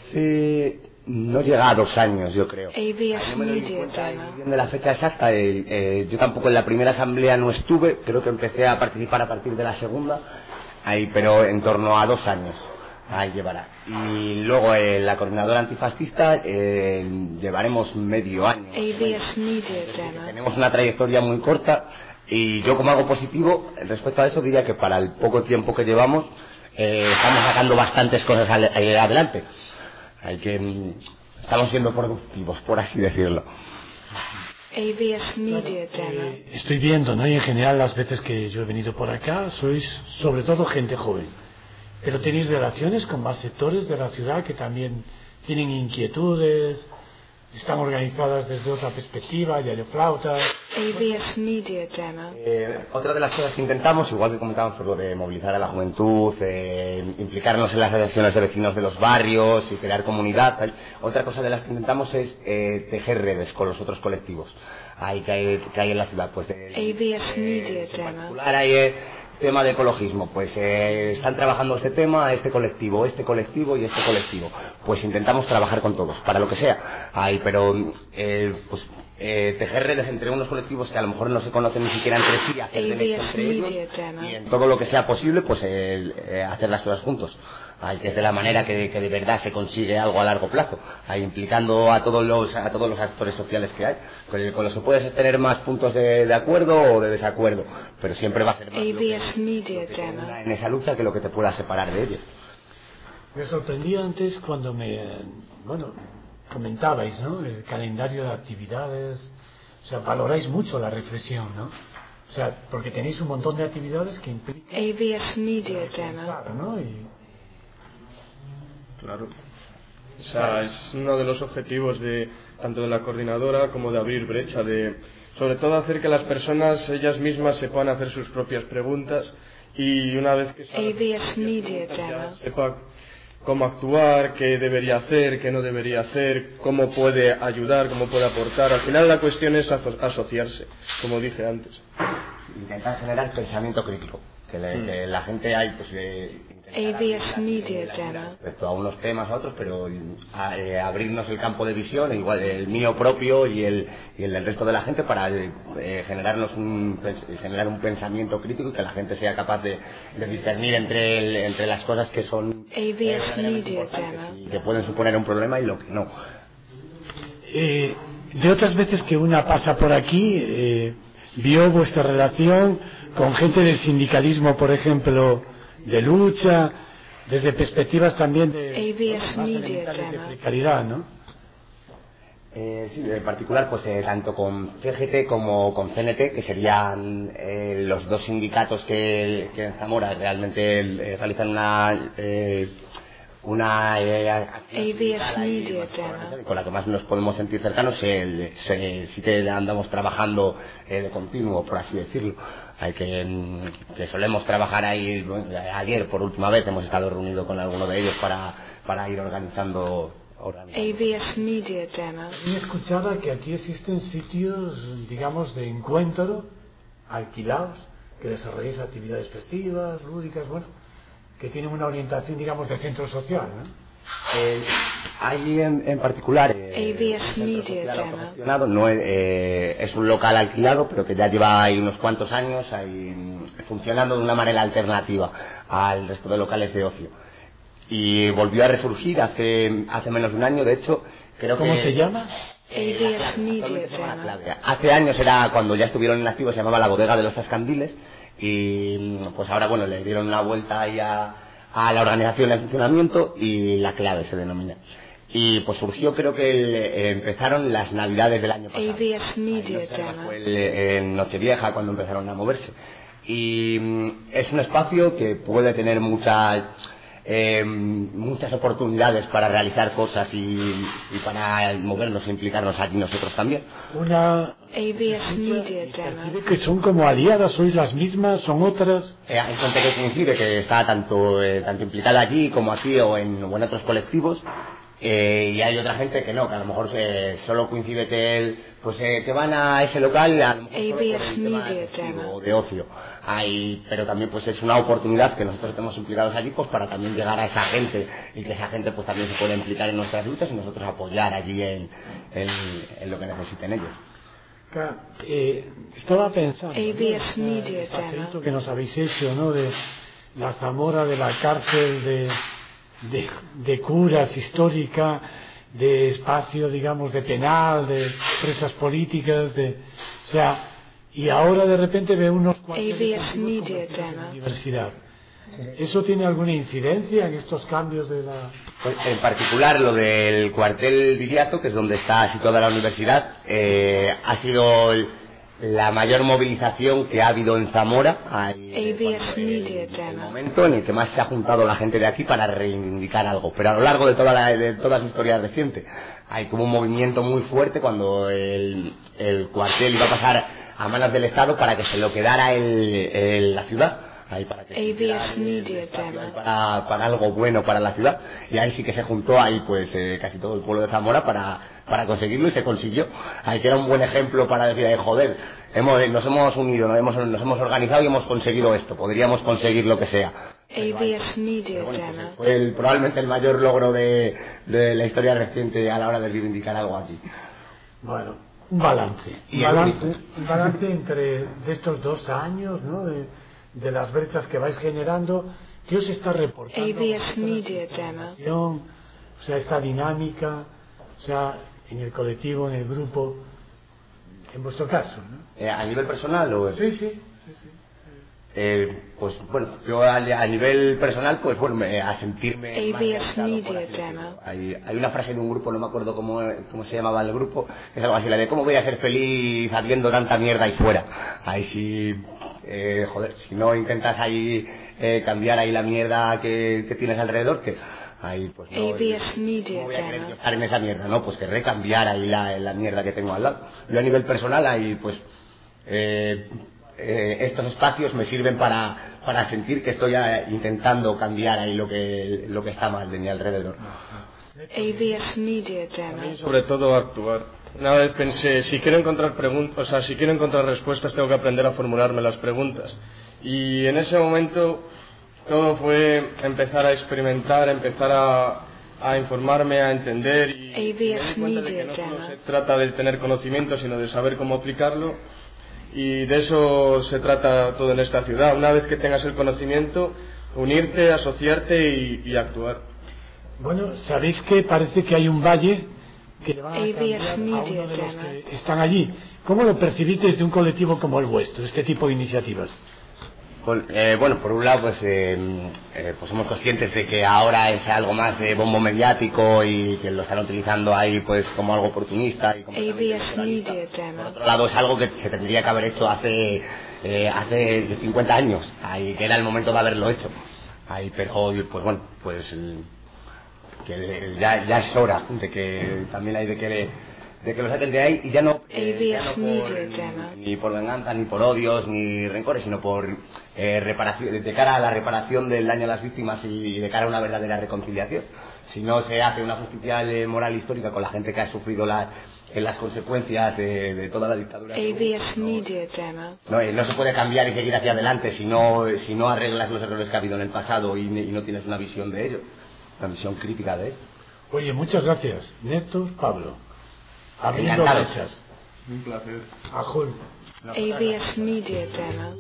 hace no llega a dos años, yo creo. A V S no me doy Media cuenta Demo. de la fecha exacta, eh, eh, yo tampoco en la primera asamblea no estuve, creo que empecé a participar a partir de la segunda, ahí, pero en torno a dos años. Ahí llevará. Y luego eh, la coordinadora antifascista eh, llevaremos medio año. A V S Media Demo. Tenemos una trayectoria muy corta, y yo como algo positivo respecto a eso diría que para el poco tiempo que llevamos eh, estamos sacando bastantes cosas al, eh, adelante. Hay que estamos siendo productivos, por así decirlo. A V S Media Demo. Eh, estoy viendo, ¿no? Y en general las veces que yo he venido por acá sois sobre todo gente joven. Pero tenéis relaciones con más sectores de la ciudad que también tienen inquietudes, están organizadas desde otra perspectiva, ya de flautas. A V S Media Demo. Eh, otra de las cosas que intentamos, igual que comentamos por lo de movilizar a la juventud, eh, implicarnos en las asociaciones de vecinos de los barrios y crear comunidad, tal. Otra cosa de las que intentamos es eh, tejer redes con los otros colectivos ahí que hay, que hay en la ciudad. Pues de, A V S Media en Demo. particular hay eh, tema de ecologismo, pues eh, están trabajando este tema, este colectivo, este colectivo y este colectivo. Pues intentamos trabajar con todos, para lo que sea. Ahí, pero eh, pues Eh, tejer redes entre unos colectivos que a lo mejor no se conocen ni siquiera entre sí, hacer de nexo entre ellos y en todo lo que sea posible pues eh, eh, hacer las cosas juntos. Ahí, que es de la manera que, que de verdad se consigue algo a largo plazo, ahí, implicando a todos los a todos los actores sociales que hay, con, con los que puedes tener más puntos de, de acuerdo o de desacuerdo, pero siempre va a ser más lo que, lo que te una en esa lucha que lo que te pueda separar de ellos. Me sorprendía antes cuando me bueno comentabais, ¿no?, el calendario de actividades. O sea, valoráis mucho la reflexión, ¿no? O sea, porque tenéis un montón de actividades que implican A V S Media Demo, ¿no? Y... Claro. O sea, es uno de los objetivos de tanto de la coordinadora como de abrir brecha, de sobre todo hacer que las personas ellas mismas se puedan hacer sus propias preguntas y una vez que A V S Media Demo, sepa cómo actuar, qué debería hacer, qué no debería hacer, cómo puede ayudar, cómo puede aportar. Al final la cuestión es aso asociarse, como dije antes. Intentar generar pensamiento crítico, que, le, mm. que la gente hay pues eh, A V S Media Demo, respecto a unos temas a otros, pero a, eh, abrirnos el campo de visión, igual el mío propio y el, y el del resto de la gente, para eh, generarnos un generar un pensamiento crítico y que la gente sea capaz de, de discernir entre el, entre las cosas que son A V S eh, Media Demo, y que pueden suponer un problema y lo que no. Eh, de otras veces que una pasa por aquí, eh, vio vuestra relación con gente del sindicalismo, por ejemplo, de lucha, desde perspectivas también de, A V S Media de Demo, precariedad, ¿no? Eh, sí, en particular, pues eh, tanto con C G T como con C N T, que serían eh, los dos sindicatos que, que en Zamora realmente eh, realizan una eh, una eh, acción A V S ahí, Media Demo, con la que más nos podemos sentir cercanos. Eh, se, sí que andamos trabajando eh, de continuo, por así decirlo. Hay que, que solemos trabajar ahí. Bueno, ayer por última vez hemos estado reunidos con alguno de ellos para, para ir organizando, organizando. A V S Media Demo. Y escuchaba que aquí existen sitios, digamos, de encuentro alquilados, que desarrolláis actividades festivas, lúdicas, bueno, que tienen una orientación, digamos, de centro social, ¿no? Eh, ahí en, en particular eh, A V S Media Demo no es, eh, es un local alquilado, pero que ya lleva ahí unos cuantos años ahí, funcionando de una manera alternativa al resto de locales de ocio, y volvió a resurgir hace hace menos de un año. De hecho, creo ¿Cómo que se llama? A V S Media Demo. Hace años era cuando ya estuvieron en activo, se llamaba la Bodega de los Zascandiles, y pues ahora bueno, le dieron una vuelta ahí a a la organización y al funcionamiento, y La Clave se denomina. Y pues surgió, creo que el, eh, empezaron las navidades del año pasado. A V S Media Ahí, no sé, Demo. fue el, en Nochevieja cuando empezaron a moverse. Y mm, es un espacio que puede tener muchas eh, muchas oportunidades para realizar cosas y, y para movernos e implicarnos allí nosotros también. Una A V S Media Demo. que son como aliadas, sois las mismas, son otras. Eh, hay gente que coincide, que está tanto eh, tanto implicada allí como aquí o en, o en otros colectivos, eh, y hay otra gente que no, que a lo mejor eh, solo coincide que él, pues eh, que van a ese local a lo mejor A V S solo por el tema Media festivo Demo. o de ocio. Hay, pero también pues es una oportunidad que nosotros estemos implicados allí, pues para también llegar a esa gente, y que esa gente pues también se pueda implicar en nuestras luchas y nosotros apoyar allí en, en, en lo que necesiten ellos. Claro, eh, estaba pensando, A V S ¿no? Media El paseíto Demo. que nos habéis hecho, ¿no?, de la Zamora, de la cárcel de, de, de curas histórica, de espacio, digamos, de penal, de presas políticas, de, o sea, y ahora de repente ve unos A V S Media de la Demo. universidad. ¿Eso tiene alguna incidencia en estos cambios de la...? Pues, en particular, lo del cuartel Viriato, que es donde está situada la universidad, eh, ha sido el, la mayor movilización que ha habido en Zamora. Ahí, A V S el, Media el Demo. momento en el que más se ha juntado la gente de aquí para reivindicar algo. Pero a lo largo de toda, la, de toda su historia reciente hay como un movimiento muy fuerte cuando el, el cuartel iba a pasar a manos del Estado para que se lo quedara el, el, la ciudad. Ahí para, que A V S Media Demo. para, para algo bueno para la ciudad, y ahí sí que se juntó ahí pues eh, casi todo el pueblo de Zamora para, para conseguirlo, y se consiguió. Ahí que era un buen ejemplo para decir, eh, joder, hemos, nos hemos unido, nos hemos, nos hemos organizado y hemos conseguido esto, podríamos conseguir lo que sea. A V S Media Bueno, Demo. pues fue el, probablemente el mayor logro de, de la historia reciente a la hora de reivindicar algo aquí. Bueno, un balance. Un balance, un balance entre de estos dos años, ¿no? De, de las brechas que vais generando, ¿qué os está reportando? A V S Media Demo. O sea, esta dinámica, o sea, en el colectivo, en el grupo, en vuestro caso, ¿no? Eh, ¿A nivel personal o...? Sí, sí, sí, sí. Eh, pues bueno, yo a, a nivel personal, pues bueno, me, a sentirme... A V S más Media por así Demo. decirlo. Hay, hay una frase de un grupo, no me acuerdo cómo, cómo se llamaba el grupo, es algo así, la de ¿cómo voy a ser feliz habiendo tanta mierda ahí fuera? Ahí sí... Eh, joder, si no intentas ahí eh, cambiar ahí la mierda que, que tienes alrededor, que ahí pues no, A V S Media no voy a querer Demo. yo estar en esa mierda, no, pues querré cambiar ahí la, la mierda que tengo al lado. Yo a nivel personal ahí pues eh, eh, estos espacios me sirven para, para sentir que estoy eh, intentando cambiar ahí lo que, lo que está mal de mi alrededor. A V S Media Demo. Sobre todo actuar. Una vez pensé, si quiero encontrar preguntas, o sea, si quiero encontrar respuestas, tengo que aprender a formularme las preguntas. Y en ese momento todo fue empezar a experimentar, empezar a, a informarme, a entender, y, y me di cuenta de que no solo se trata de tener conocimiento, sino de saber cómo aplicarlo. Y de eso se trata todo en esta ciudad. Una vez que tengas el conocimiento, unirte, asociarte y, y actuar. Bueno, sabéis que parece que hay un valle que le van a A V S cambiar a uno Media de los Demo. que están allí. ¿Cómo lo percibís desde un colectivo como el vuestro, este tipo de iniciativas? Pues, eh, bueno, por un lado, pues, eh, eh, pues somos conscientes de que ahora es algo más de bombo mediático y que lo están utilizando ahí pues como algo oportunista y A V S Media por Demo. otro lado, es algo que se tendría que haber hecho hace eh, hace cincuenta años, ahí que era el momento de haberlo hecho. Ahí, pero pues bueno, pues el, que ya, ya es hora de que también hay de que de que lo saquen de ahí, y ya no, eh, ya no por, ni por venganza, ni por odios, ni rencores, sino por eh, reparación, de cara a la reparación del daño a las víctimas y de cara a una verdadera reconciliación. Si no se hace una justicia moral histórica con la gente que ha sufrido la, en las consecuencias de, de toda la dictadura, A V S Media Demo. no, eh, no se puede cambiar y seguir hacia adelante si no, si no arreglas los errores que ha habido en el pasado y, y no tienes una visión de ello, una visión crítica de ello. Oye, muchas gracias, Néstor, Pablo. Abriendo Encantado. brechas. Un placer. Ajol. A V S Media Demo.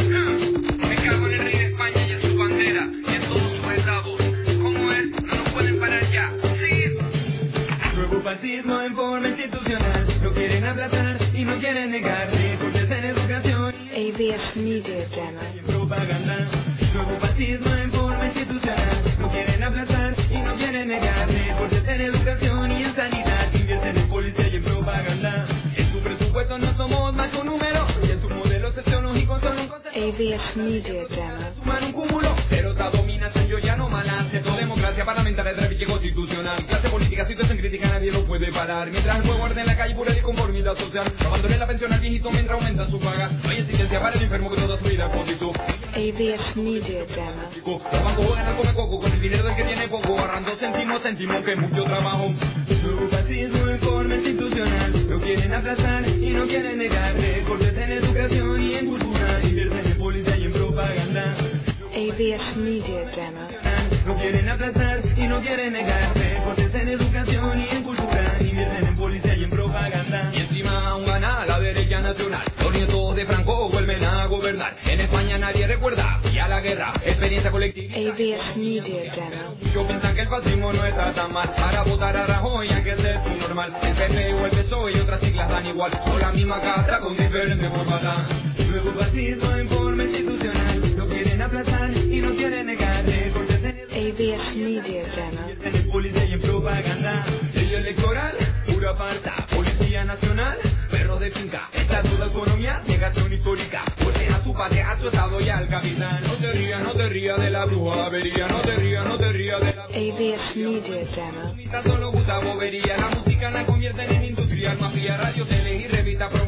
Me cago en el rey de España y en su bandera y en todos sus estados. ¿Cómo es? No nos pueden parar ya. Sí. Nuevo fascismo en forma institucional. Lo quieren aplazar y no quieren negar. Recortes en educación y A V S Media Demo. en propaganda. Nuevo fascismo en forma institucional. Lo quieren aplazar y no quieren negar. Recortes en educación y en sanidad. Invierten en policía y en propaganda. En tu presupuesto no somos más que un número. Y en tu modelo sociológico son un concepto. A V S Media Demo. Sumar un cúmulo, pero ta dominación yo ya no malance. Todo democracia parlamentaria, trapiche constitucional. Clase política, situación crítica, nadie lo puede parar. Mientras el juego arde en la calle, pura disconformidad social. Abandonen la pensión al viejito mientras aumentan su paga. No hay existencia para el enfermo que toda su vida cotizó. A V S Media Demo. Los bancos juegan al come coco con el dinero del que tiene poco. Agarrando céntimo a céntimo que mucho trabajo. Nuevo fascismo en forma institucional. Lo quieren aplazar y no quieren negar. Recortes en educación y en cultura. Invierten en policía y en propaganda. A V S Media Demo. No quieren aplazar y no quieren negar. Recortes en educación y en cultura. Invierten en policía y en propaganda. Y encima aún gana la derecha nacional. Los nietos de Franco vuelven a gobernar. En España nadie recuerda ya la guerra. Experiencia colectiva. A V S Media Demo. Yo piensan que el fascismo no está tan mal. Para votar a Rajoy hay que ser tú normal. El P P o el P S O E y otras siglas dan igual. Son la misma casa con diferente formato. Nuevo fascismo en forma institucional. Lo quieren aplazar y no quieren negar. Recortes en A V S Media Demo. en policía y en propaganda. Ley electoral, pura farsa. Policía nacional, perro de finca. Estatuto de autonomía, negación histórica. Vuelven a su patria, a su estado y al capitán. No te rías, no te rías de la bruja avería. No te rías, no te rías de la A V S Media Demo. mitad solo gusta bobería. La música la convierten en industrial, mafia, radio, tele y revista promoviendo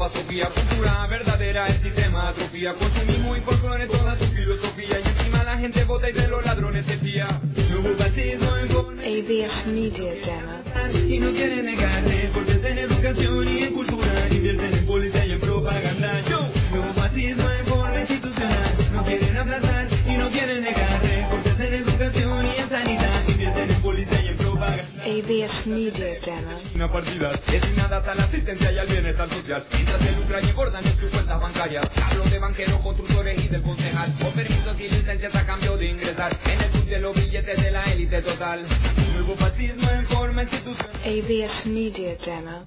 antroposofía, cultura verdadera, el sistema atrofía, consumismo y folclore, toda su filosofía, y encima la gente vota y de los ladrones se fía. Nuevo fascismo en forma A V S Media Demo. y no quieren negar recortes en educación y en cultura, invierten en policía y en propaganda. Yo, nuevo fascismo en forma institucional, no quieren aplazar y no quieren negar recortes en educación y en sanidad, invierten en policía y en propaganda. A V S Media Demo. Una partida destinadas a la asistencia y al bienestar social, mientras se lucran y engordan en sus cuentas bancarias. Hablo de banqueros, constructores y del concejal, con permisos y licencias a cambio de ingresar en el club de los billetes de la élite total. Nuevo fascismo en forma institucional. A V S Media Demo.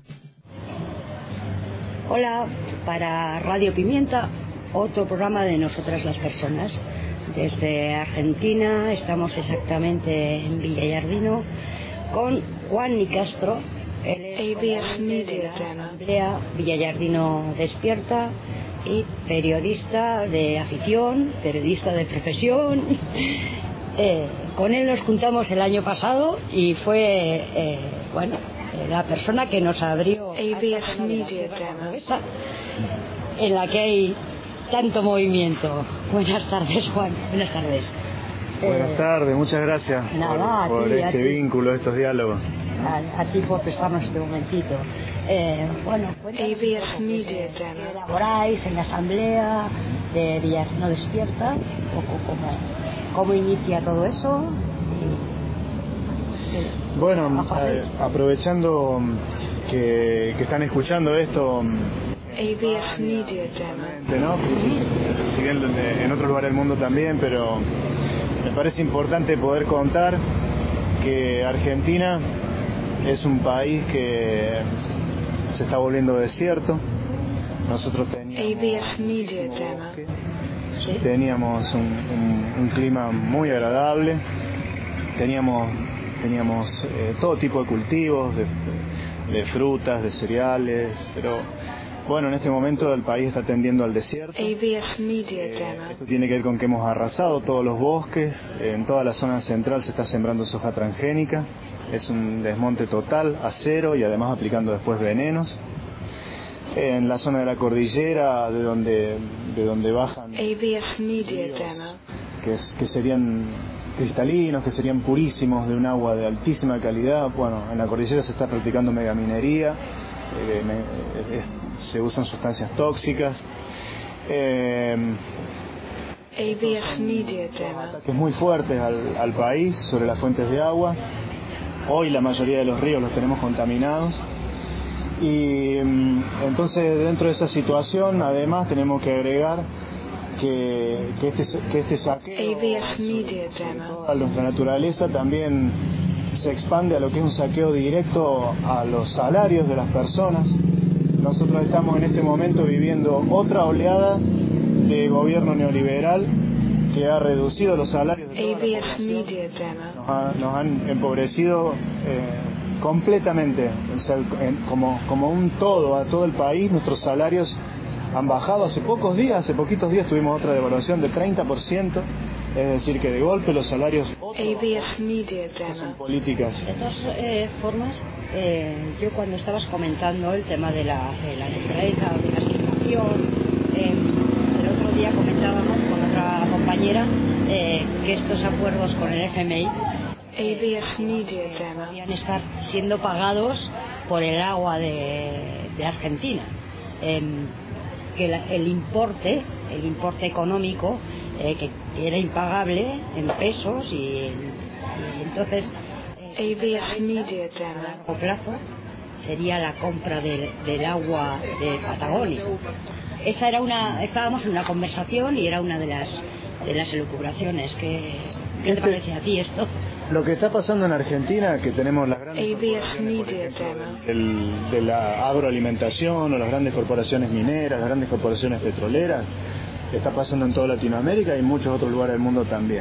Hola, para Radio Pimienta, otro programa de Nosotras las Personas. Desde Argentina, estamos exactamente en Villallardino con Juan Nicastro, él es A V S Media de la Demo. Asamblea Villallardino Despierta y periodista de afición, periodista de profesión. Eh, con él nos juntamos el año pasado y fue, eh, bueno, eh, la persona que nos abrió A V S Media Demo. esta, en la que hay tanto movimiento. Buenas tardes, Juan. Buenas tardes. Buenas Eh, tardes, muchas gracias nada, por, a por ti, a este ti. vínculo, estos diálogos. A, a ti por prestarnos este momentito. Eh, bueno, cuéntanos A V S un poco Media qué- qué Demo. elaboráis en la asamblea de Villarno Despierta, un poco cómo, cómo inicia todo eso. Y, y- Bueno, trabajo eh, hacéis. aprovechando que, que están escuchando esto, A V S Media Demo. ¿no? Si bien en otro lugar del mundo también, pero me parece importante poder contar que Argentina es un país que se está volviendo desierto. Nosotros A teníamos, V S Media Demo. ¿Sí? teníamos un, un- un clima muy agradable, teníamos, teníamos eh, todo tipo de cultivos, de, de frutas, de cereales, pero bueno, en este momento el país está tendiendo al desierto. A V S Media Eh, Demo. esto tiene que ver con que hemos arrasado todos los bosques, en toda la zona central se está sembrando soja transgénica, es un desmonte total, a cero y además aplicando después venenos. En la zona de la cordillera, de donde, de donde bajan, A V S Media Demo. que, es- que serían cristalinos, que serían purísimos, de un agua de altísima calidad, bueno, en la cordillera se está practicando megaminería, eh, me- es- se usan sustancias tóxicas. Eh, A V S Media Demo. ataques muy fuertes al, al país sobre las fuentes de agua. Hoy la mayoría de los ríos los tenemos contaminados. Y mm, entonces dentro de esa situación además tenemos que agregar que, que, este, que este saqueo A V S Media Demo. toda nuestra naturaleza también se expande a lo que es un saqueo directo a los salarios de las personas. Nosotros estamos en este momento viviendo otra oleada de gobierno neoliberal que ha reducido los salarios de toda la A V S población. Media Demo. Nos, ha- nos han empobrecido eh, completamente, o sea, en- como, como un todo, a todo el país. Nuestros salarios han bajado hace pocos días, hace poquitos días tuvimos otra devaluación de treinta por ciento, es decir, que de golpe los salarios A V S Media son Demo. políticas. De todas eh, formas, eh, yo cuando estabas comentando el tema de la, de la naturaleza, de la explicación, eh, el otro día comentábamos con otra compañera eh, que estos acuerdos con el F M I A V S Media Demo. podían estar siendo pagados por el agua de, de Argentina. Eh, que la- el importe, el importe económico, eh, que era impagable en pesos y, y entonces A V S Media a Demo. largo plazo sería la compra del, del agua de Patagonia. Esa era una, estábamos en una conversación y era una de las de las elucubraciones. ¿Qué, qué te Este- parece a ti esto? Lo que está pasando en Argentina, que tenemos las grandes A V S corporaciones, por Media ejemplo, Demo. del- de la agroalimentación o las grandes corporaciones mineras, las grandes corporaciones petroleras, que está pasando en toda Latinoamérica y en muchos otros lugares del mundo también.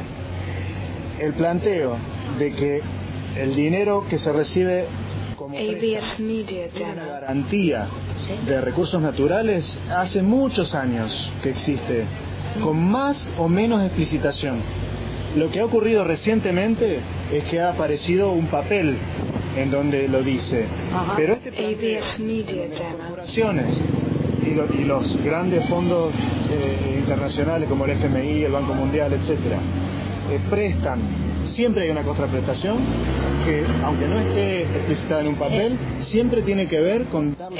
El planteo de que el dinero que se recibe como A V S Media una Demo. garantía de recursos naturales hace muchos años que existe, con más o menos explicitación. Lo que ha ocurrido recientemente es que ha aparecido un papel en donde lo dice. Ajá. Pero este A V S Media Demo. corporaciones y, lo, y los grandes fondos eh, internacionales como el F M I, el Banco Mundial, etcétera, eh, prestan, siempre hay una contraprestación que, aunque no esté explicitada en un papel, siempre tiene que ver con dar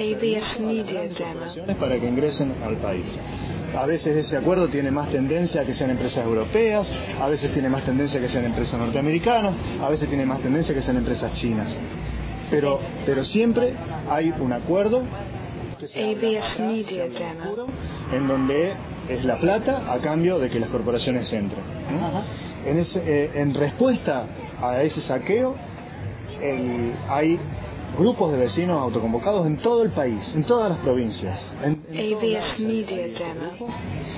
las para que ingresen al país. A veces ese acuerdo tiene más tendencia a que sean empresas europeas, a veces tiene más tendencia a que sean empresas norteamericanas, a veces tiene más tendencia a que sean empresas chinas. Pero, pero siempre hay un acuerdo que se A B S Media Demo. en donde es la plata a cambio de que las corporaciones entren, ¿no? En, ese, eh, en respuesta a ese saqueo, el, hay grupos de vecinos autoconvocados en todo el país, en todas las provincias, en, en A B S Media Demo.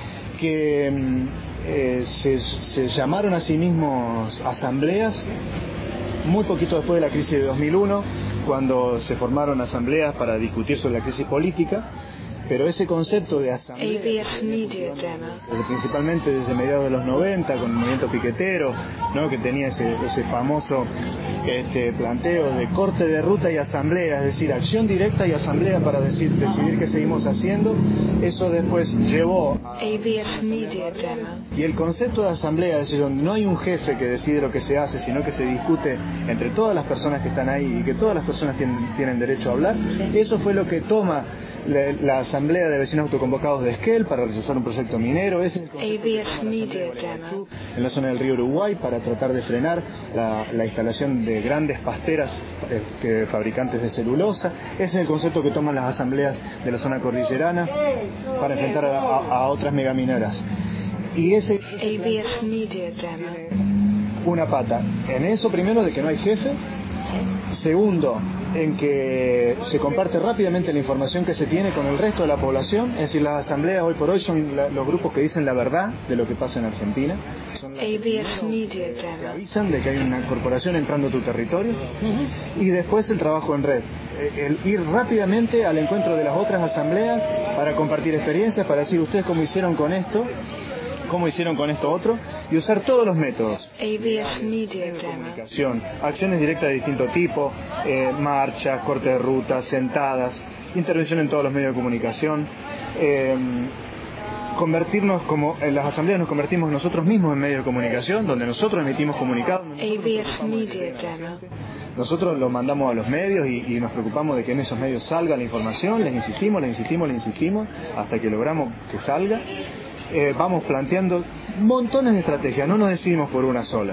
que eh, se, se llamaron a sí mismos asambleas muy poquito después de la crisis de dos mil uno, cuando se formaron asambleas para discutir sobre la crisis política. Pero ese concepto de asamblea, A B S Media Demo. principalmente desde mediados de los noventa, con el movimiento piquetero, ¿no?, que tenía ese, ese famoso este, planteo de corte de ruta y asamblea, es decir, acción directa y asamblea para decir, decidir qué seguimos haciendo, eso después llevó a... A B S Media Demo. Y el concepto de asamblea, es decir, donde no hay un jefe que decide lo que se hace, sino que se discute entre todas las personas que están ahí y que todas las personas tienen, tienen derecho a hablar, eso fue lo que toma la, la Asamblea de Vecinos Autoconvocados de Esquel para rechazar un proyecto minero, es el A B S Media Demo. en la zona del río Uruguay para tratar de frenar la, la instalación de grandes pasteras eh, que, fabricantes de celulosa. Ese es el concepto que toman las asambleas de la zona cordillerana para enfrentar a, a, a otras megamineras. Y ese, A B S Media Demo. una pata en eso, primero, de que no hay jefe; segundo, en que se comparte rápidamente la información que se tiene con el resto de la población. Es decir, las asambleas hoy por hoy son la, los grupos que dicen la verdad de lo que pasa en Argentina. Son las A B S Media que Demo. avisan de que hay una corporación entrando a tu territorio. Uh-huh. Y después el trabajo en red, el ir rápidamente al encuentro de las otras asambleas para compartir experiencias, para decir ustedes cómo hicieron con esto, cómo hicieron con esto otro, y usar todos los métodos. A B S Media Demo. Comunicación, acciones directas de distinto tipo, eh, marchas, corte de rutas, sentadas, intervención en todos los medios de comunicación. Eh, convertirnos como en las asambleas nos convertimos nosotros mismos en medios de comunicación, donde nosotros emitimos comunicados. A B S Media Demo. Nosotros lo mandamos a los medios y, y nos preocupamos de que en esos medios salga la información, les insistimos, les insistimos, les insistimos, hasta que logramos que salga. Eh, vamos planteando montones de estrategias, no nos decidimos por una sola.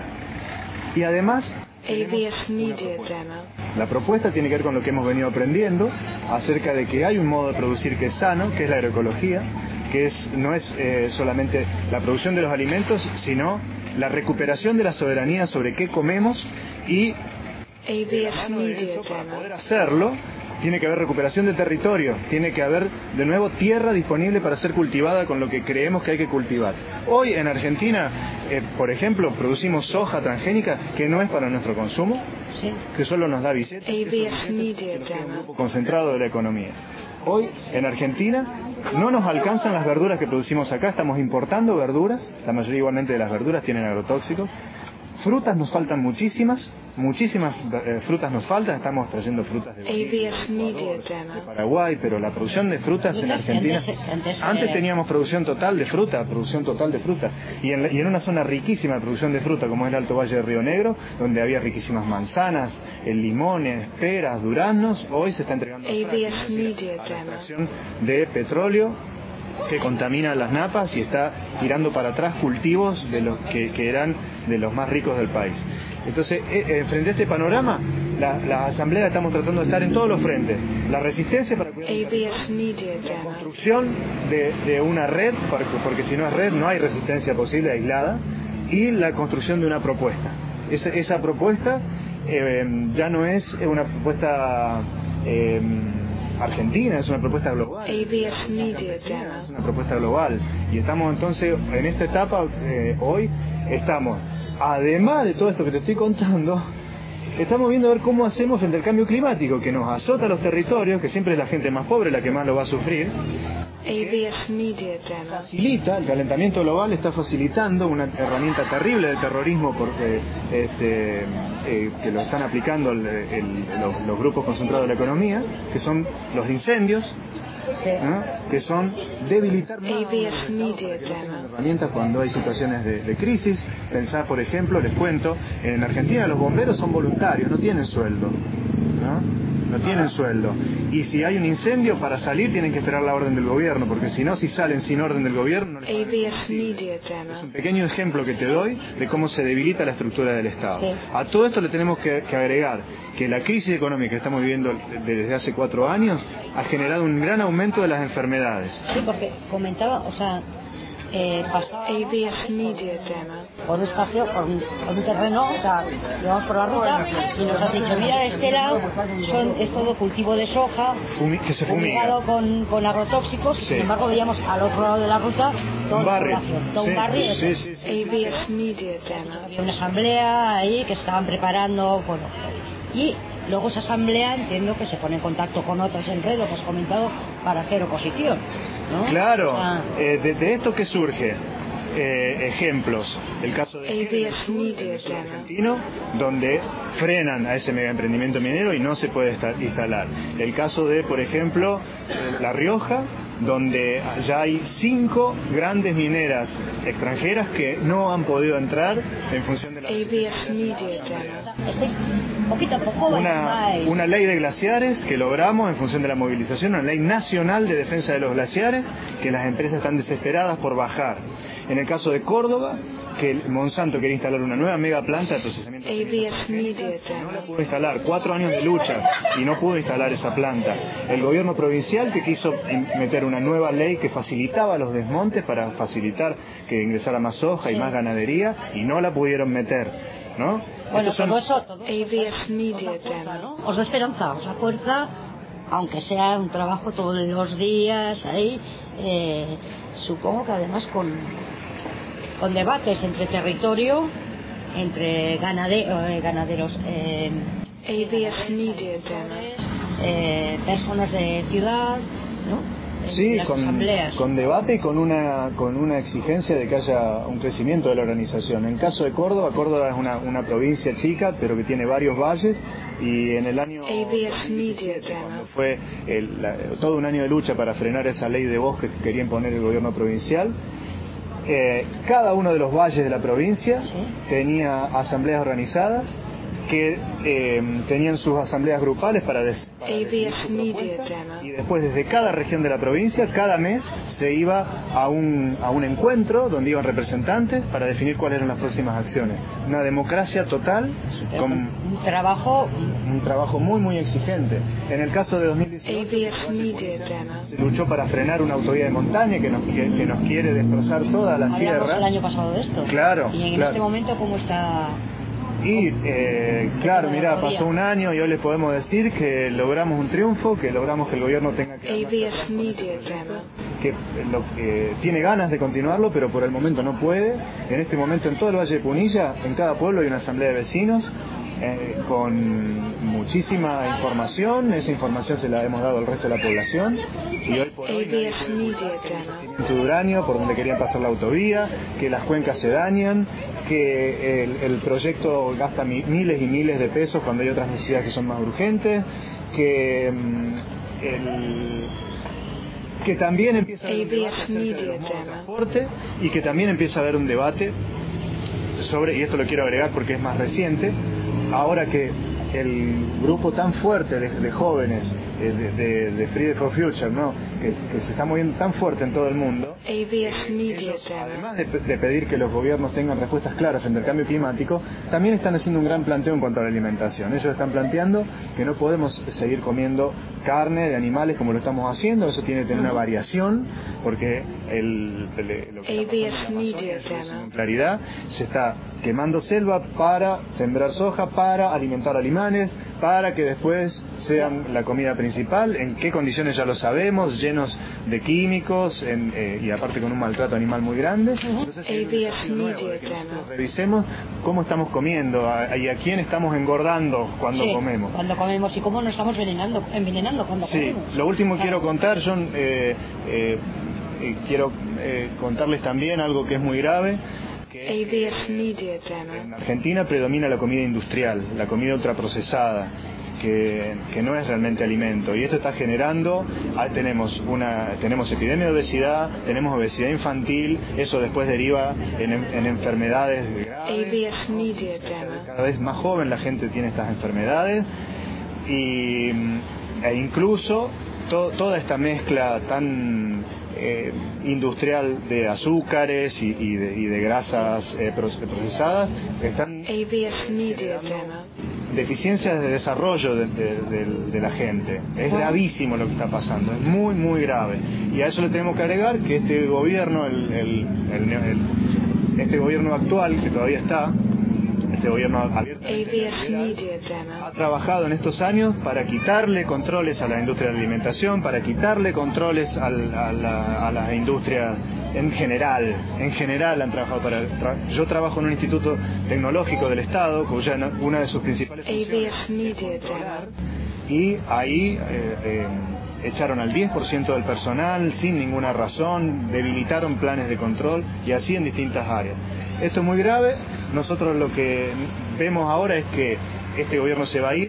Y además, A B S Media Demo. la propuesta tiene que ver con lo que hemos venido aprendiendo acerca de que hay un modo de producir que es sano, que es la agroecología, que es, no es eh, solamente la producción de los alimentos, sino la recuperación de la soberanía sobre qué comemos. Y A B S Media Demo. poder hacerlo, tiene que haber recuperación de territorio, tiene que haber de nuevo tierra disponible para ser cultivada con lo que creemos que hay que cultivar. Hoy en Argentina, eh, por ejemplo, producimos soja transgénica que no es para nuestro consumo, sí, que solo nos da billetes, A B S Media Demo. concentrado de la economía. Hoy en Argentina no nos alcanzan las verduras que producimos acá, estamos importando verduras, la mayoría igualmente de las verduras tienen agrotóxicos. Frutas nos faltan muchísimas, muchísimas eh, frutas nos faltan, estamos trayendo frutas de, A B S Media de Demo. Paraguay, pero la producción de frutas en Argentina, antes teníamos producción total de fruta, producción total de fruta, y en, y en una zona riquísima de producción de fruta, como es el Alto Valle de Río Negro, donde había riquísimas manzanas, limones, peras, duraznos, hoy se está entregando A B S Media a la Demo. extracción de petróleo que contamina las napas y está tirando para atrás cultivos de los que, que eran de los más ricos del país. Entonces, eh, eh, frente a este panorama, la, la asamblea estamos tratando de estar en todos los frentes. La resistencia para cuidar A B S Media la Demo. construcción de, de una red, porque, porque si no es red no hay resistencia posible aislada, y la construcción de una propuesta. Esa, esa propuesta eh, ya no es una propuesta eh, argentina, es una propuesta global. A B S Media Es Demo. una propuesta global. Y estamos entonces, en esta etapa, eh, hoy, estamos, además de todo esto que te estoy contando, estamos viendo a ver cómo hacemos frente al cambio climático, que nos azota los territorios, que siempre es la gente más pobre la que más lo va a sufrir. A B S Media Demo. Facilita, el calentamiento global está facilitando una herramienta terrible de terrorismo porque este, eh, que lo están aplicando el, el, los, los grupos concentrados de la economía, que son los incendios. sí. ¿no? Que son debilitar más A V S Media Demo. herramientas cuando hay situaciones de, de crisis. Pensar, por ejemplo, les cuento, en Argentina los bomberos son voluntarios, no tienen sueldo, ¿no? No tienen sueldo. Y si hay un incendio, para salir tienen que esperar la orden del gobierno, porque si no, si salen sin orden del gobierno... No les A V S Media Demo. Es un pequeño ejemplo que te doy de cómo se debilita la estructura del Estado. Sí. A todo esto le tenemos que, que agregar que la crisis económica que estamos viviendo desde hace cuatro años ha generado un gran aumento de las enfermedades. Sí, porque comentaba, o sea, eh, pasaba A V S Media Demo. por un espacio, por un, por un terreno, o sea, íbamos por la ruta y nos has dicho, mira, este lado son, es todo cultivo de soja, Fumi- que se fumigado fumiga. con, con agrotóxicos, Sí. sin embargo veíamos al otro lado de la ruta toda Un la barrio. población, todo Sí, un barrio. sí, sí, sí. A V S Media Demo. Había una asamblea ahí que estaban preparando, bueno, y luego esa asamblea entiendo que se pone en contacto con otras en red, lo que has comentado, para hacer oposición, ¿no? Claro, O sea, eh, de, de esto que surge, eh, ejemplos, el caso de A V S Media Demo. argentino, donde frenan a ese mega emprendimiento minero y no se puede esta- instalar. El caso de, por ejemplo, La Rioja, donde ya hay cinco grandes mineras extranjeras que no han podido entrar en función de la A V S Media Demo. estoy poquito a poco una, más. una ley de glaciares que logramos en función de la movilización, una ley nacional de defensa de los glaciares, que las empresas están desesperadas por bajar. En el caso de Córdoba, que el Monsanto quiere instalar una nueva mega planta de procesamiento A V S Media no la Demo. pudo instalar, cuatro años de lucha y no pudo instalar esa planta. El gobierno provincial que quiso in- meter una nueva ley que facilitaba los desmontes para facilitar que ingresara más soja y más ganadería y no la pudieron meter, ¿no? Bueno, Estos son- todo eso, todo A V S Media os da fuerza, Demo. ¿no? Os da esperanza, os da fuerza, aunque sea un trabajo todos los días ahí, eh, supongo que además con, con debates entre territorio, entre ganade- eh, ganaderos, eh, A V S Media Demo. eh, personas de ciudad, ¿no? En Sí, las con, asambleas. con debate y con una, con una exigencia de que haya un crecimiento de la organización. En el caso de Córdoba, Córdoba es una, una provincia chica, pero que tiene varios valles, y en el año A V S Media cuando Demo. fue el- la- todo un año de lucha para frenar esa ley de bosque que quería imponer el gobierno provincial, eh, cada uno de los valles de la provincia Sí. tenía asambleas organizadas que eh, tenían sus asambleas grupales para, des- para A definir V S sus Media propuestas, Demo. y después desde cada región de la provincia, cada mes se iba a un, a un encuentro donde iban representantes para definir cuáles eran las próximas acciones. Una democracia total Pero con un trabajo un trabajo muy muy exigente. En el caso de dos mil A dieciocho V S Media Demo. se luchó para frenar una autovía de montaña que nos, que, que nos quiere destrozar toda la hablamos sierra. el año pasado de esto. Claro, Y en claro. este momento, ¿cómo está? Y eh, claro, mira, pasó un año y hoy les podemos decir que logramos un triunfo, que logramos que el gobierno tenga que, A V S Media Demo. que lo, que tiene ganas de continuarlo, pero por el momento no puede. En este momento en todo el Valle de Punilla, en cada pueblo hay una asamblea de vecinos eh, con muchísima información. Esa información se la hemos dado al resto de la población. Y hoy por A hoy V S Media Demo. de uranio por donde querían pasar la autovía, que las cuencas se dañan, que el, el proyecto gasta mi, miles y miles de pesos cuando hay otras necesidades que son más urgentes, que mm, el, que también empieza a haber un A V debate S acerca de Media los modos de Demo. transporte, y que también empieza a haber un debate sobre, y esto lo quiero agregar porque es más reciente, ahora que el grupo tan fuerte de, de jóvenes eh, de, de, de Fridays for Future, ¿no? que, que se está moviendo tan fuerte en todo el mundo, A V S Media Demo. además de, de pedir que los gobiernos tengan respuestas claras frente al cambio climático, también están haciendo un gran planteo en cuanto a la alimentación. Ellos están planteando que no podemos seguir comiendo carne de animales como lo estamos haciendo, eso tiene que tener una variación, porque el, el- lo que A está V S pasando en la Media Amazonia, Demo. con claridad, se está quemando selva para sembrar soja, para alimentar animales, para que después sean la comida principal. En qué condiciones ya lo sabemos, llenos de químicos en, eh, y aparte con un maltrato animal muy grande. Entonces, A V S Media Demo. revisemos cómo estamos comiendo a- y a quién estamos engordando cuando Sí, comemos. Cuando comemos y cómo nos estamos envenenando, envenenando cuando Sí, comemos. lo último que Claro. quiero contar, John, eh, eh, eh, quiero eh, contarles también algo que es muy grave. A V S Media En Demo. Argentina predomina la comida industrial, la comida ultraprocesada, que, que no es realmente alimento. Y esto está generando, ah, tenemos una tenemos epidemia de obesidad, tenemos obesidad infantil, eso después deriva en, en enfermedades graves. Cada vez más joven la gente tiene estas enfermedades y, e incluso to, toda esta mezcla tan eh, industrial de azúcares y, y, de, y de grasas eh, procesadas están deficiencias de desarrollo de, de, de, de la gente. Es gravísimo lo que está pasando, es muy muy grave, y a eso le tenemos que agregar que este gobierno el, el, el, el, este gobierno actual que todavía está, este gobierno abierto ha trabajado en estos años para quitarle controles a la industria de la alimentación, para quitarle controles al, a, la, a las industrias en general, en general han trabajado para... Tra, yo trabajo en un instituto tecnológico del Estado, cuya una de sus principales funciones es controlar, y ahí eh, eh, echaron al diez por ciento del personal sin ninguna razón, debilitaron planes de control y así en distintas áreas. Esto es muy grave. Nosotros lo que vemos ahora es que este gobierno se va a ir,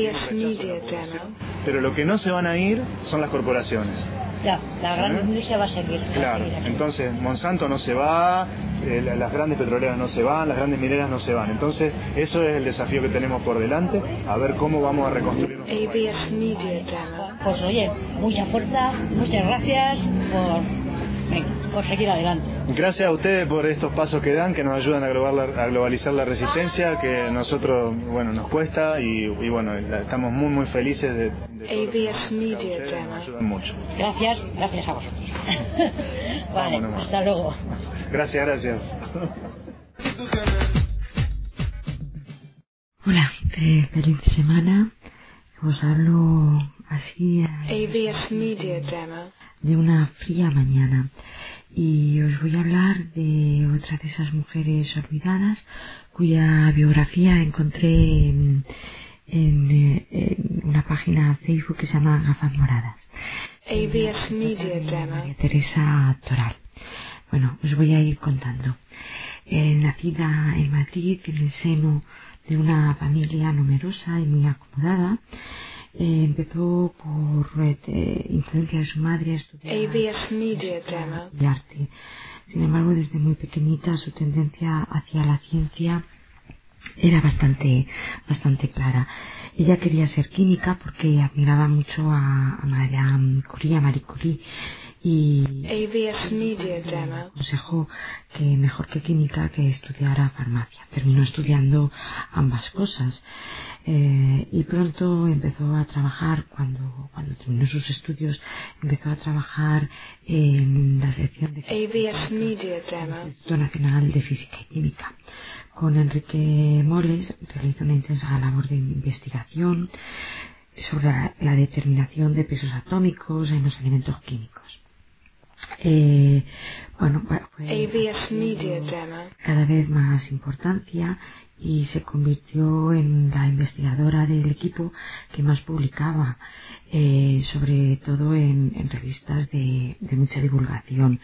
pero lo que no se van a ir son las corporaciones. Ya, la gran ¿Eh? industria va a seguir. Claro, va a seguir entonces Monsanto no se va, eh, las grandes petroleras no se van, las grandes mineras no se van. Entonces eso es el desafío que tenemos por delante, a ver cómo vamos a reconstruir nuestro país. Pues oye, mucha fuerza, muchas gracias por, venga, por seguir adelante. Gracias a ustedes por estos pasos que dan, que nos ayudan a, global, a globalizar la resistencia, que a nosotros, bueno, nos cuesta y, y bueno, estamos muy muy felices de, de A B S Media Demo. Nos ayudan mucho. Gracias, gracias a vosotros. Vale, Vámonos. Hasta luego. Gracias, gracias. Hola, eh, feliz semana. Os hablo así A B S Media Demo. de una fría mañana y os voy a hablar de otra de esas mujeres olvidadas cuya biografía encontré en, en, en una página Facebook que se llama Gafas Moradas. A B S Media Demo. María Teresa Toral. Bueno, os voy a ir contando. Eh, nacida en Madrid en el seno de una familia numerosa y muy acomodada, Eh, empezó por eh, influencia de su madre a estudiar A B S Media Demo. y arte. Sin embargo, desde muy pequeñita su tendencia hacia la ciencia era bastante bastante clara. Ella quería ser química porque admiraba mucho a, a Marie Curie, a Marie Curie, y A B S Media Demo. aconsejó que mejor que química que estudiara farmacia. Terminó estudiando ambas cosas. Eh, y pronto empezó a trabajar, cuando, cuando terminó sus estudios, empezó a trabajar en la sección de A B S Media Demo. del Instituto Nacional de Física y Química. Con Enrique Moles realizó una intensa labor de investigación sobre la, la determinación de pesos atómicos en los elementos químicos. Eh, bueno, fue A B S Media Demo. cada vez más importancia y se convirtió en la investigadora del equipo que más publicaba, eh, sobre todo en, en revistas de, de mucha divulgación.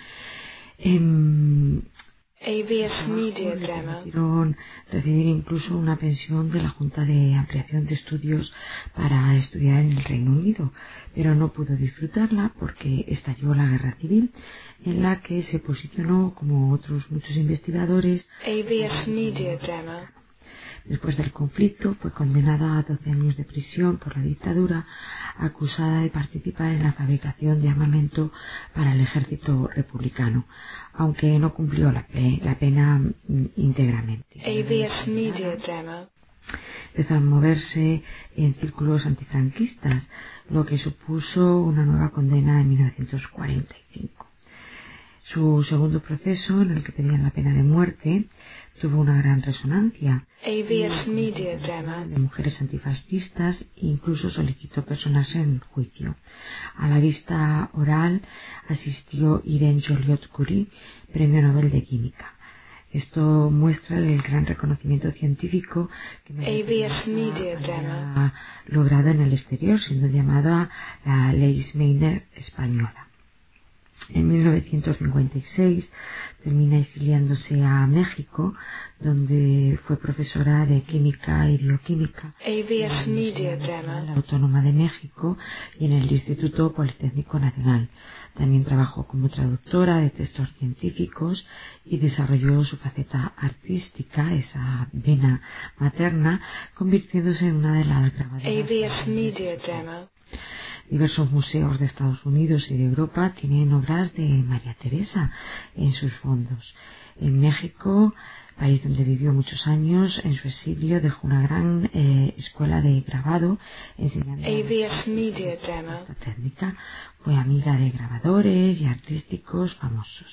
Eh, A B S Media Demo. Pudieron recibir incluso una pensión de la Junta de Ampliación de Estudios para estudiar en el Reino Unido, pero no pudo disfrutarla porque estalló la Guerra Civil, en la que se posicionó como otros muchos investigadores. A B S Media Demo. Después del conflicto fue condenada a doce años de prisión por la dictadura, acusada de participar en la fabricación de armamento para el ejército republicano, aunque no cumplió la, pe la pena íntegramente. A B S Media Demo. Empezó a moverse en círculos antifranquistas, lo que supuso una nueva condena en mil novecientos cuarenta y cinco. Su segundo proceso, en el que pedían la pena de muerte, tuvo una gran resonancia. A B S Media Demo. De mujeres antifascistas e incluso solicitó personarse en juicio. A la vista oral asistió Irene Joliot-Curie, Premio Nobel de Química. Esto muestra el gran reconocimiento científico que A B S Media Demo. ha logrado en el exterior, siendo llamada la Leis Meitner española. En mil novecientos cincuenta y seis termina exiliándose a México, donde fue profesora de química y bioquímica A V S Media Demo. en la Autónoma de México y en el Instituto Politécnico Nacional. También trabajó como traductora de textos científicos y desarrolló su faceta artística, esa vena materna, convirtiéndose en una de las grabadoras. A V S Media Demo. Diversos museos de Estados Unidos y de Europa tienen obras de María Teresa en sus fondos. En México, país donde vivió muchos años, en su exilio dejó una gran eh, escuela de grabado enseñando A V S Media Demo. esta técnica. Fue amiga de grabadores y artísticos famosos.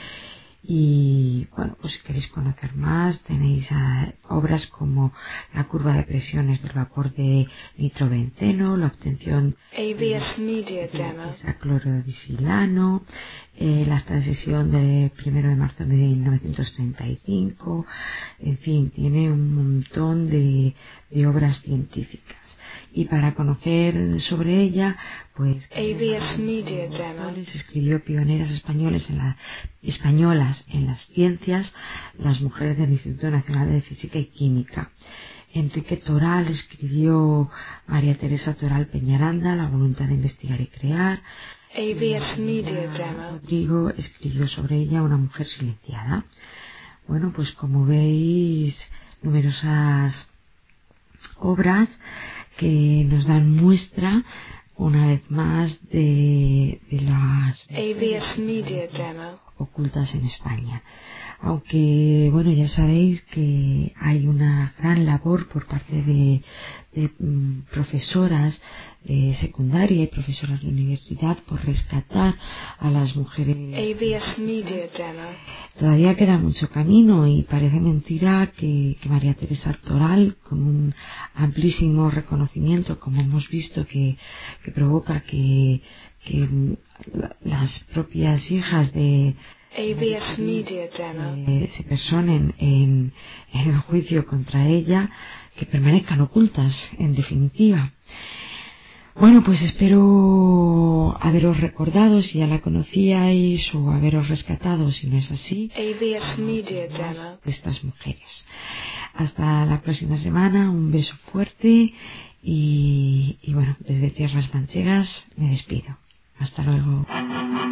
Y bueno, pues si queréis conocer más, tenéis uh, obras como la curva de presiones del vapor de nitrobenceno, la obtención A V S Media Demo. de clorodisilano, eh, la transición del primero de marzo de mil novecientos treinta y cinco, en fin, tiene un montón de, de obras científicas. Y para conocer sobre ella, pues A V S Media Demo. escribió Pioneras españoles en la, españolas en las ciencias, las mujeres del Instituto Nacional de Física y Química. Enrique Toral escribió María Teresa Toral Peñaranda, La voluntad de investigar y crear. A V S Media Demo. Rodrigo escribió sobre ella Una mujer silenciada. Bueno, pues como veis, numerosas obras que nos dan muestra una vez más de, de las A V S Media Demo. ocultas en España. Aunque, bueno, ya sabéis que hay una gran labor por parte de, de mm, profesoras de secundaria y profesoras de universidad por rescatar a las mujeres. A V S Media Demo. Todavía queda mucho camino y parece mentira que, que María Teresa Toral, con un amplísimo reconocimiento, como hemos visto, que, que provoca que, que las propias hijas de A V S Media Demo. se, se personen en, en el juicio contra ella, que permanezcan ocultas, en definitiva. Bueno, pues espero haberos recordado si ya la conocíais o haberos rescatado si no es así. A V S Media Demo. Estas mujeres. Hasta la próxima semana, un beso fuerte y, y bueno, desde Tierras Manchegas me despido. Hasta luego. A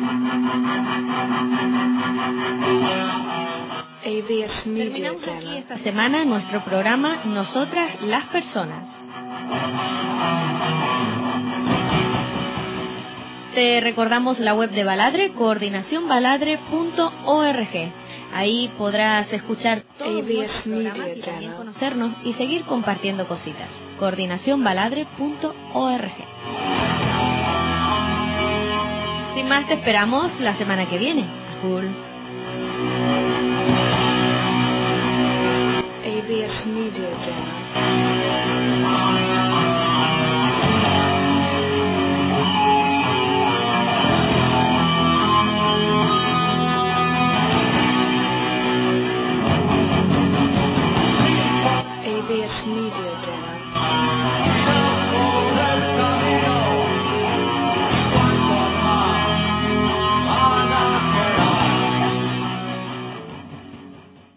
V S Media Terminamos aquí Demo. esta semana nuestro programa Nosotras las Personas. Te recordamos la web de Baladre, coordinación baladre punto org. Ahí podrás escuchar todos nuestros programas y también conocernos y seguir compartiendo cositas. coordinación baladre punto org. Sin más, te esperamos la semana que viene. Cool. A V S Media Demo.